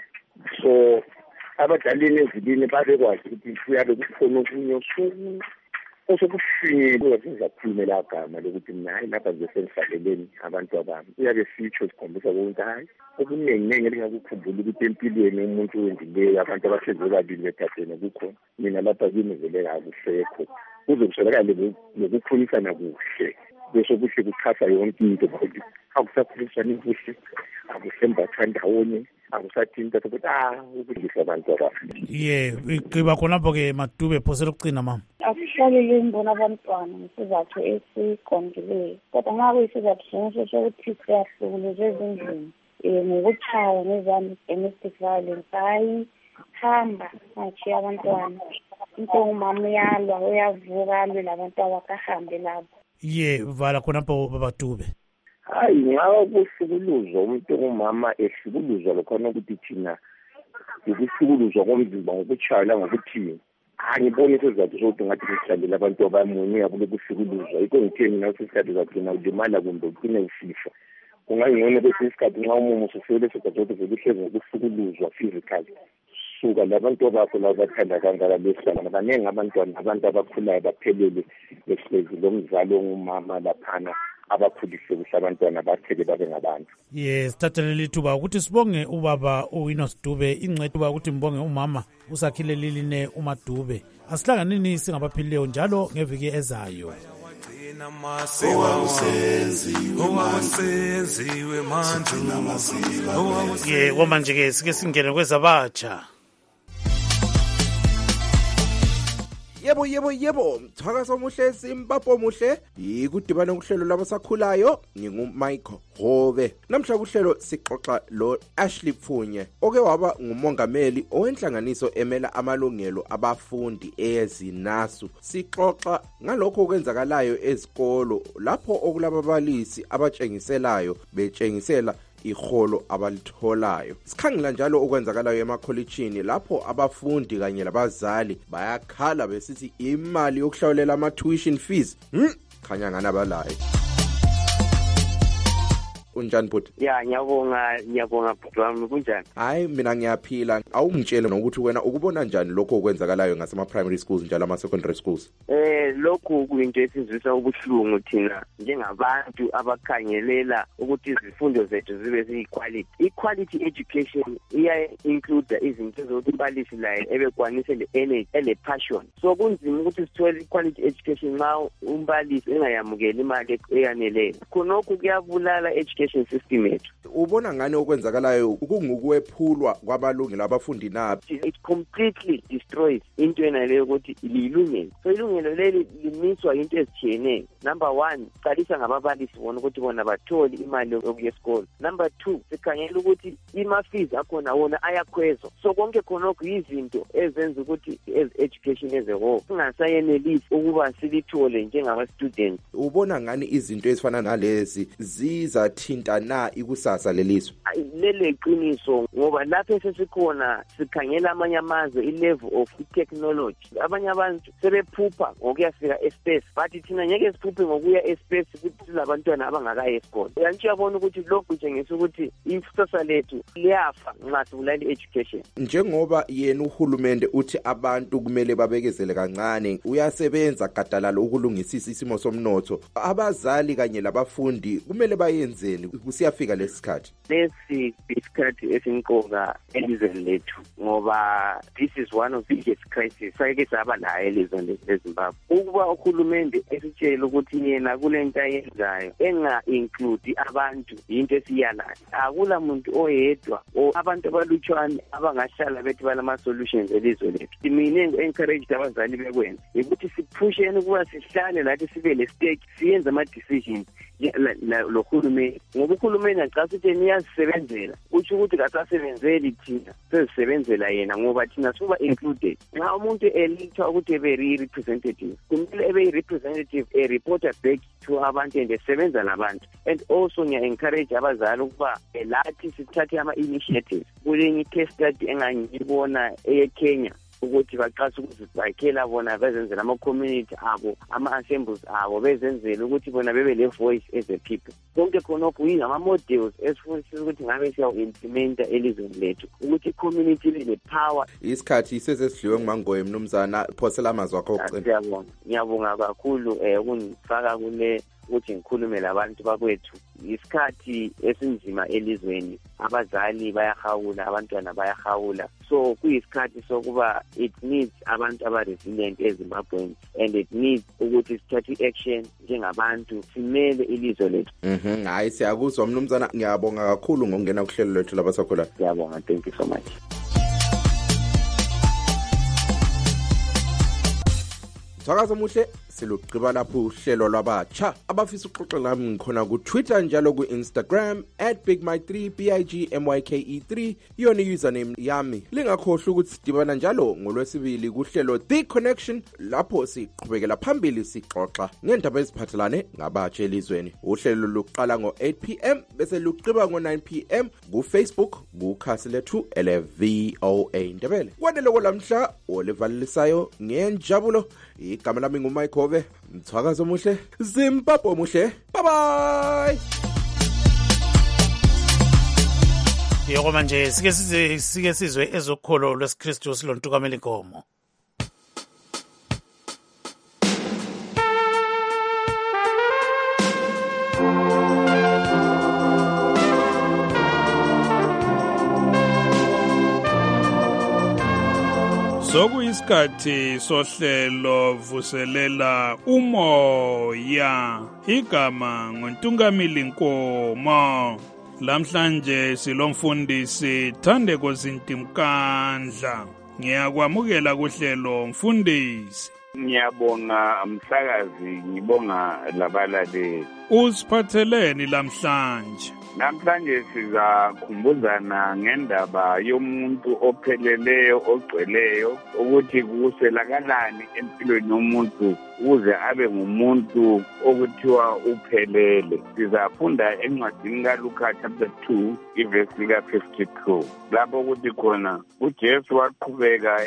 So abadalini ezilini babekwazi ukuthi kuyabe kukhona okunye osuku osokufinyela ukuzakhulumela igama lokuthi nayi lapha nje sengihleleleni abantu abami. Uyabe sitsho sikhombisa ukuthi hayi okuningi ningi elingakukhumbula ukuthi empilweni umuntu wendileyo abantu abahlezi babili bethathene kukhona mina lapha kimi vele akusekho kuze kuswelakale lokukhulisana kuhle bese kuhle kuchasa yonke into ukuthi akusakhululisana kuhle akusembatha ndawonye akusathinta ukuthi ah ukudlisa abantu abafi. Ye iqiba khonapho ke Madube phosela ukucina mama. Akuhlalele mbona abantwana ngesizathu esiqondileyo. Kodwa nxa kuyisizathu sonke sokuthi siyahlukuluzwa ezindlini eh ngokuchaya nezami domestic violence hayi hamba achiya abantwana. Into umama uyalwa uyavuka alwe labantu abakahambe labo. Ye vala khonapho baba Dube. Hayi ngawa kusukuluzwa umuntu umama ehlukuluzwa lokhona ukuthi thina ukusukuluzwa komzimba ngokuchayela ngokuthi angiboni sizathu sokuthi ngathi kuhlalela abantu abamunye yabuke kusukuluzwa iko ngitheni naso isikhathi zakugcina ulimala kumbe ugcine usifa. Kungangcono bese isikhathi nxa umumo usufele isikhathi sokuthi kuhlezi ngokusukuluzwa physically. Suka labantu abakho labathanda kangaka behlala abaningi abantwana abantu abakhulayo baphelele behlezi lomzalo ongumama laphana abakhulise kuhle abantwana batheke babe ngabantu. Yes, thathelele lithuba ukuthi sibonge ubaba uWinos Dube, ingcwethi uba ukuthi mbonge umama usakhile liline uMadube. Asihlanganini singabaphilileyo njalo ngeviki ezayo. Ye wamanje ke sike singene kwezabatsha. Yebo yebo yebo, mthakaso omuhle Zimbabwe omuhle. Ikudibana kuhlelo labasakhulayo nginguMichael Hove. Namhla kuhlelo sixoxa lo Ashley Pfunye oke waba ngumongameli owenhlanganiso emela amalungelo abafundi ezinasu. Sixoxa ngalokho okwenzakalayo ezikolo lapho okulababalisi abatshengiselayo betshengisela iholo abalitholayo. Sikhangela njalo okwenzakalayo emakholejini lapho abafundi kanye labazali bayakhala besithi imali yokuhlawulela ama tuition fees hmm khanya ngana balayo. unjani bhuti? Ya ngiyabonga ngiyabonga bhuti wami kunjani? Hayi mina ngiyaphila. Awungitshele nokuthi wena ukubona njani lokho okwenzakalayo ngasema primary schools njalo ama secondary schools? Eh lokhu kuyinto esizwisa ubuhlungu thina njengabantu abakhangelela ukuthi izifundo zethu zibe ziyi-quality. I-quality education iya include izinto zokuthi umbalisi laye ebekwanise le ele passion. So kunzima ukuthi sithole i-quality education nxa umbalisi engayamukeli imali eyaneleyo. Khonokho kuyabulala education system yethu. Ubona ngani okwenzakalayo kungukuwephulwa kwabalungelo abafundi naphi? It completely destroys into enaleyo ukuthi lilungelo. So ilungelo leli limiswa into ezitshiyeneyo. Number one, qalisa ngababalisi bona ukuthi bona batholi imali yokuya esikole. Number two, sikhangela ukuthi ima-fees akhona wona ayakhwezwa. So konke khonokho yizinto ezenza ukuthi education as a whole singasayenelisi ukuba silithole njengama-students. Ubona ngani izinto ezifana nalezi zizathinta na ikusasa lelizwe? Lele qiniso ngoba lapho sesikhona sikhangela amanye amazwe i-level of technology. Abanye abantu sebephupha ngokuyafika espace but thina ngeke siphuphe ngokuya espace ukuthi silabantwana abangakayi esikole. Yantsho yabona ukuthi lokhu kutshengisa ukuthi ikusasa lethu liyafa nxa sibulala i-education. Njengoba yena uhulumende uthi abantu kumele babekezele kancane, uyasebenza gadalala ukulungisisa isimo somnotho. Abazali kanye labafundi kumele bayenzeni kusiyafika lesikhathi? Lesi isikhathi esinqoka elizweni lethu ngoba this is one of the biggest crises sake saba la elizweni leZimbabwe. Ukuba uhulumende esitshela ukuthi yena kulento ayenzayo enga include abantu into esiyalayo. Akula muntu oyedwa o abantu abalutshwane abangahlala bethi balama solutions elizwe lethu. Mina encourage abazali bekwenza ukuthi siphusheni ukuba sihlale lathi sibe le stage siyenze ama decisions lo hulumeni ngoba uhulumeni aqasa ukuthi niyasebenzela uthi ukuthi kasasebenzeli thina sesebenzela yena ngoba thina suba included. Nxa umuntu elitha ukuthi ebe representative kumele ebe representative a reporter back to abantu and esebenza labantu. And also ngiya encourage abazali ukuba lathi sithathe ama initiatives kulenye case study engangibona eKenya ukuthi baqasa ukuzibakhela bona bezenzela ama-community abo ama-assemblies abo bezenzela ukuthi bona bebe le-voice as a people. Konke khonokho yingama-models esifundisa ukuthi ngabe siyawu-implementa elizweni lethu ukuthi i-community ibe le-power. Isikhathi sesesidliwe ngumangoye mnumzana, phosela amazwi akho okucina. Siyabonga, ngiyabonga kakhulu um ukungifaka kule ukuthi ngikhulume labantu bakwethu. Isikhathi esinzima elizweni, abazali bayahawula, abantwana bayahawula. So kuyisikhathi sokuba it needs abantu aba-resilient eZimbabweans and it needs ukuthi sithathe action njengabantu simele ilizwe lethu. Mhm, hayi siyakuzwa mnumzana, ngiyabonga kakhulu ngokungena kuhlelo lwethu labasakhula. Siyabonga, thank you so much. Sakaza muhle silugqiba lapho uhlelo lwabatsha abafisa uxoxela nami ngikhona ku Twitter njalo ku Instagram at big my three b i g m y k e three yona username yami. Lingakhohlwa ukuthi sidibana njalo ngolwesibili kuhlelo The Connection lapho siqhubekela phambili sixoxa ngendaba eziphathelane ngabatsha elizweni. Uhlelo luqala ngo eight p m bese luqhiba ngo nine p m ku Facebook kukhasi lethu L V O A Ndebele. Kwanele kolamhla olevalisayo ngenjabulo. Igama lami nguMike Hove, mthwakazo muhle, Zimbabwe muhle. Bye bye. Yoko manje sike size sike sizwe ezokholo lwesikristu silontukamela inkomo. Sokuyisikhathi sohlelo vuselela umoya, igama nguntungamili nkomo. Lamhlanje silomfundisi Thandeko Zintimkandla. Ngiyakwamukela kuhlelo mfundisi. Ngiyabonga msakazi, ngibonga labalaleli. Usiphatheleni lamhlanje? Namhlanje sizakhumbuzana ngendaba yomuntu opheleleyo ogcweleyo ukuthi kuselakalani empilweni yomuntu ukuze abe ngumuntu okuthiwa uphelele. Sizafunda encwadini kaLuka chapter two iverse lika fifty-two lapho ukuthi khona uJesu waqhubeka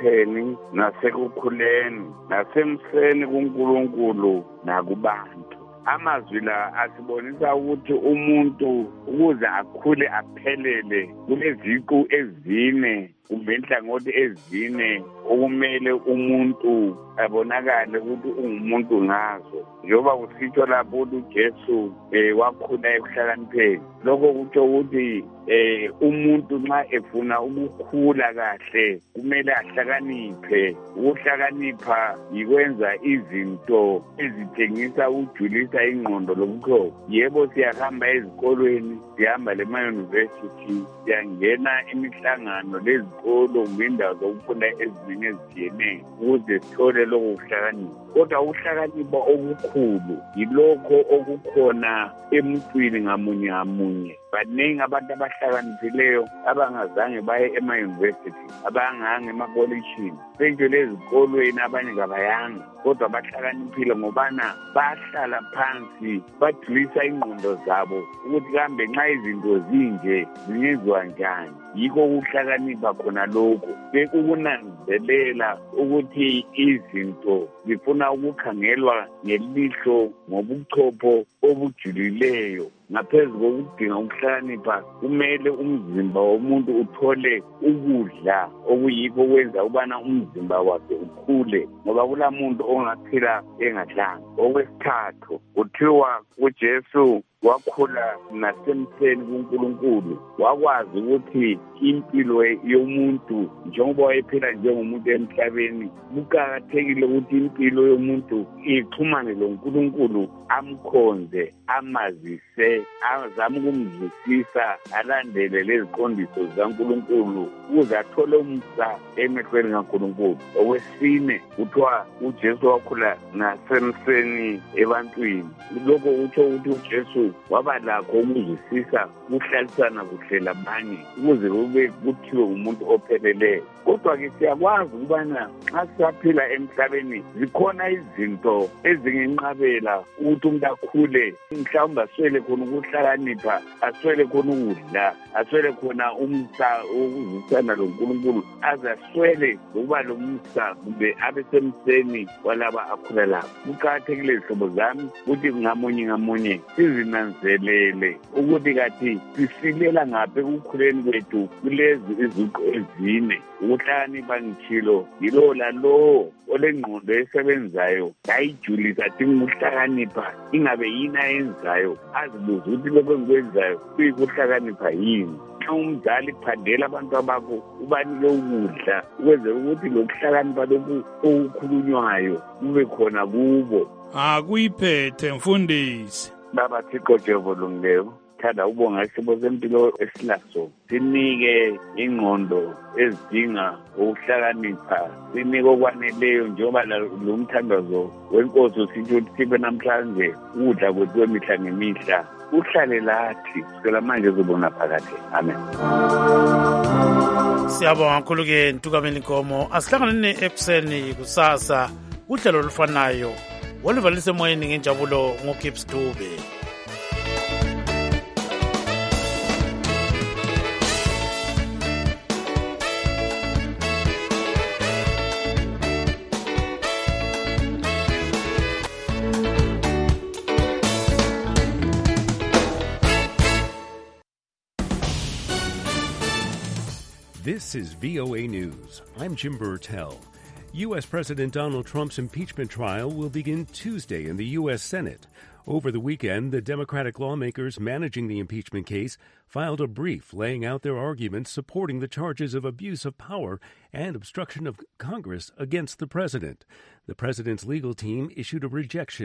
ekuhlakanipheni nasekukhuleni nasemseni kuNkulunkulu nakubantu. amazwi la asibonisa ukuthi umuntu ukuze akhule aphelele kuleziqu ezine kumbe inhlangothi ezine okumele umuntu abonakale ukuthi ungumuntu ngazo njengoba kusitsho lapho ukuthi uJesu eh, wakhula ekuhlakanipheni. Lokho kutsho ukuthi eh, umuntu nxa efuna ukukhula kahle kumele ahlakaniphe. Ukuhlakanipha yikwenza izinto ezithengisa ukujulisa ingqondo lobukhona. Yebo siyahamba ezikolweni, siyahamba lema-university, siyangena imihlangano lezikolo ngendawo zokufunda ezinye ezitshiyeneyo ukuze sithole lokho kuhlakanipha. Kodwa ukuhlakanipha okukhulu yilokho okukhona emuntwini ngamunye ngamunye. Baningi abantu abahlakaniphileyo abangazange baye ema-university, abanganga emakolishini, benje lezikolweni abanye kabayanga, kodwa bahlakaniphile ngobana bahlala phansi bajulisa ingqondo zabo ukuthi kambe nxa izinto zinje zingenziwa njani. Yikho ukuhlakanipha khona lokho, bekunanzelela ukuthi izinto zifuna ukukhangelwa ngelihlo ngobuchopho obujulileyo. Ngaphezu kokudinga ukuhlakanipha kumele umzimba womuntu uthole ukudla okuyikho kwenza ubana umzimba wakhe ukhule, ngoba kulamuntu ongaphila engadlanga. Okwesithathu kuthiwa uJesu wakhula nasemtheni kuNkulunkulu, wakwazi ukuthi impilo yomuntu njengoba wayephila njengomuntu emhlabeni kuqakathekile ukuthi impilo yomuntu ixhumane loNkulunkulu, amkhonze, amazise, azame ukumzwisisa, alandele leziqondiso zikaNkulunkulu ukuze athole umsa emehlweni kaNkulunkulu. Okwesine kuthiwa uJesu wakhula nasemtheni ebantwini. Lokho kutsho ukuthi uJesu waba lakho ukuzwisisa, ukuhlalisana kuhle labanye ukuze kube kuthiwe umuntu opheleleyo. Kodwa-ke siyakwazi ukubana nxa sisaphila emhlabeni zikhona izinto ezingenqabela ukuthi umuntu akhule, mhlawumbe aswele khona ukuhlakanipha, aswele khona ukudla, aswele khona umsa ukuzwisana loNkulunkulu, aze aswele ukuba lomsa kumbe abe semseni walaba akhula labo. Kuqakathekile zihlobo zami ukuthi ngamunye ngamunye sizinanzelele ukuthi kathi sisilela ngaphi ekukhuleni kwethu kulezi iziqu ezine. Ukuhlakanipha ngithilo yilo lalowo olengqondo esebenzayo ngayijulisa adinga ukuhlakanipha, ingabe yini ayenzayo, azibuze ukuthi lokho engikwenzayo kuyikuhlakanipha yini. Nxa umzali phandela abantu bakho ubanike ukudla ukwenzela ukuthi lokuhlakanipha lokhu okukhulunywayo kube khona kubo. Akuyiphethe mfundisi. Baba Thixo Jehova olungileyo, thanda ubonga isimo sempilo esilaso, sinike ingqondo ezidinga ukuhlakanipha, sinike okwaneleyo njengoba lo mthandazo wenkosi usithi ukuthi sibe namhlanje ukudla kwethu kwemihla ngemihla. Uhlale lathi kusukela manje uzobona phakade. Amen. Siyabonga kakhulu-ke Ntukameni Nkomo. Asihlanganeni ekuseni kusasa uhlelo olufanayo oluvalise emoyeni ngenjabulo ngoGibbs Dube. This is V O A News. I'm Jim Burtell. U S. President Donald Trump's impeachment trial will begin Tuesday in the U S. Senate. Over the weekend, the Democratic lawmakers managing the impeachment case filed a brief laying out their arguments supporting the charges of abuse of power and obstruction of Congress against the president. The president's legal team issued a rejection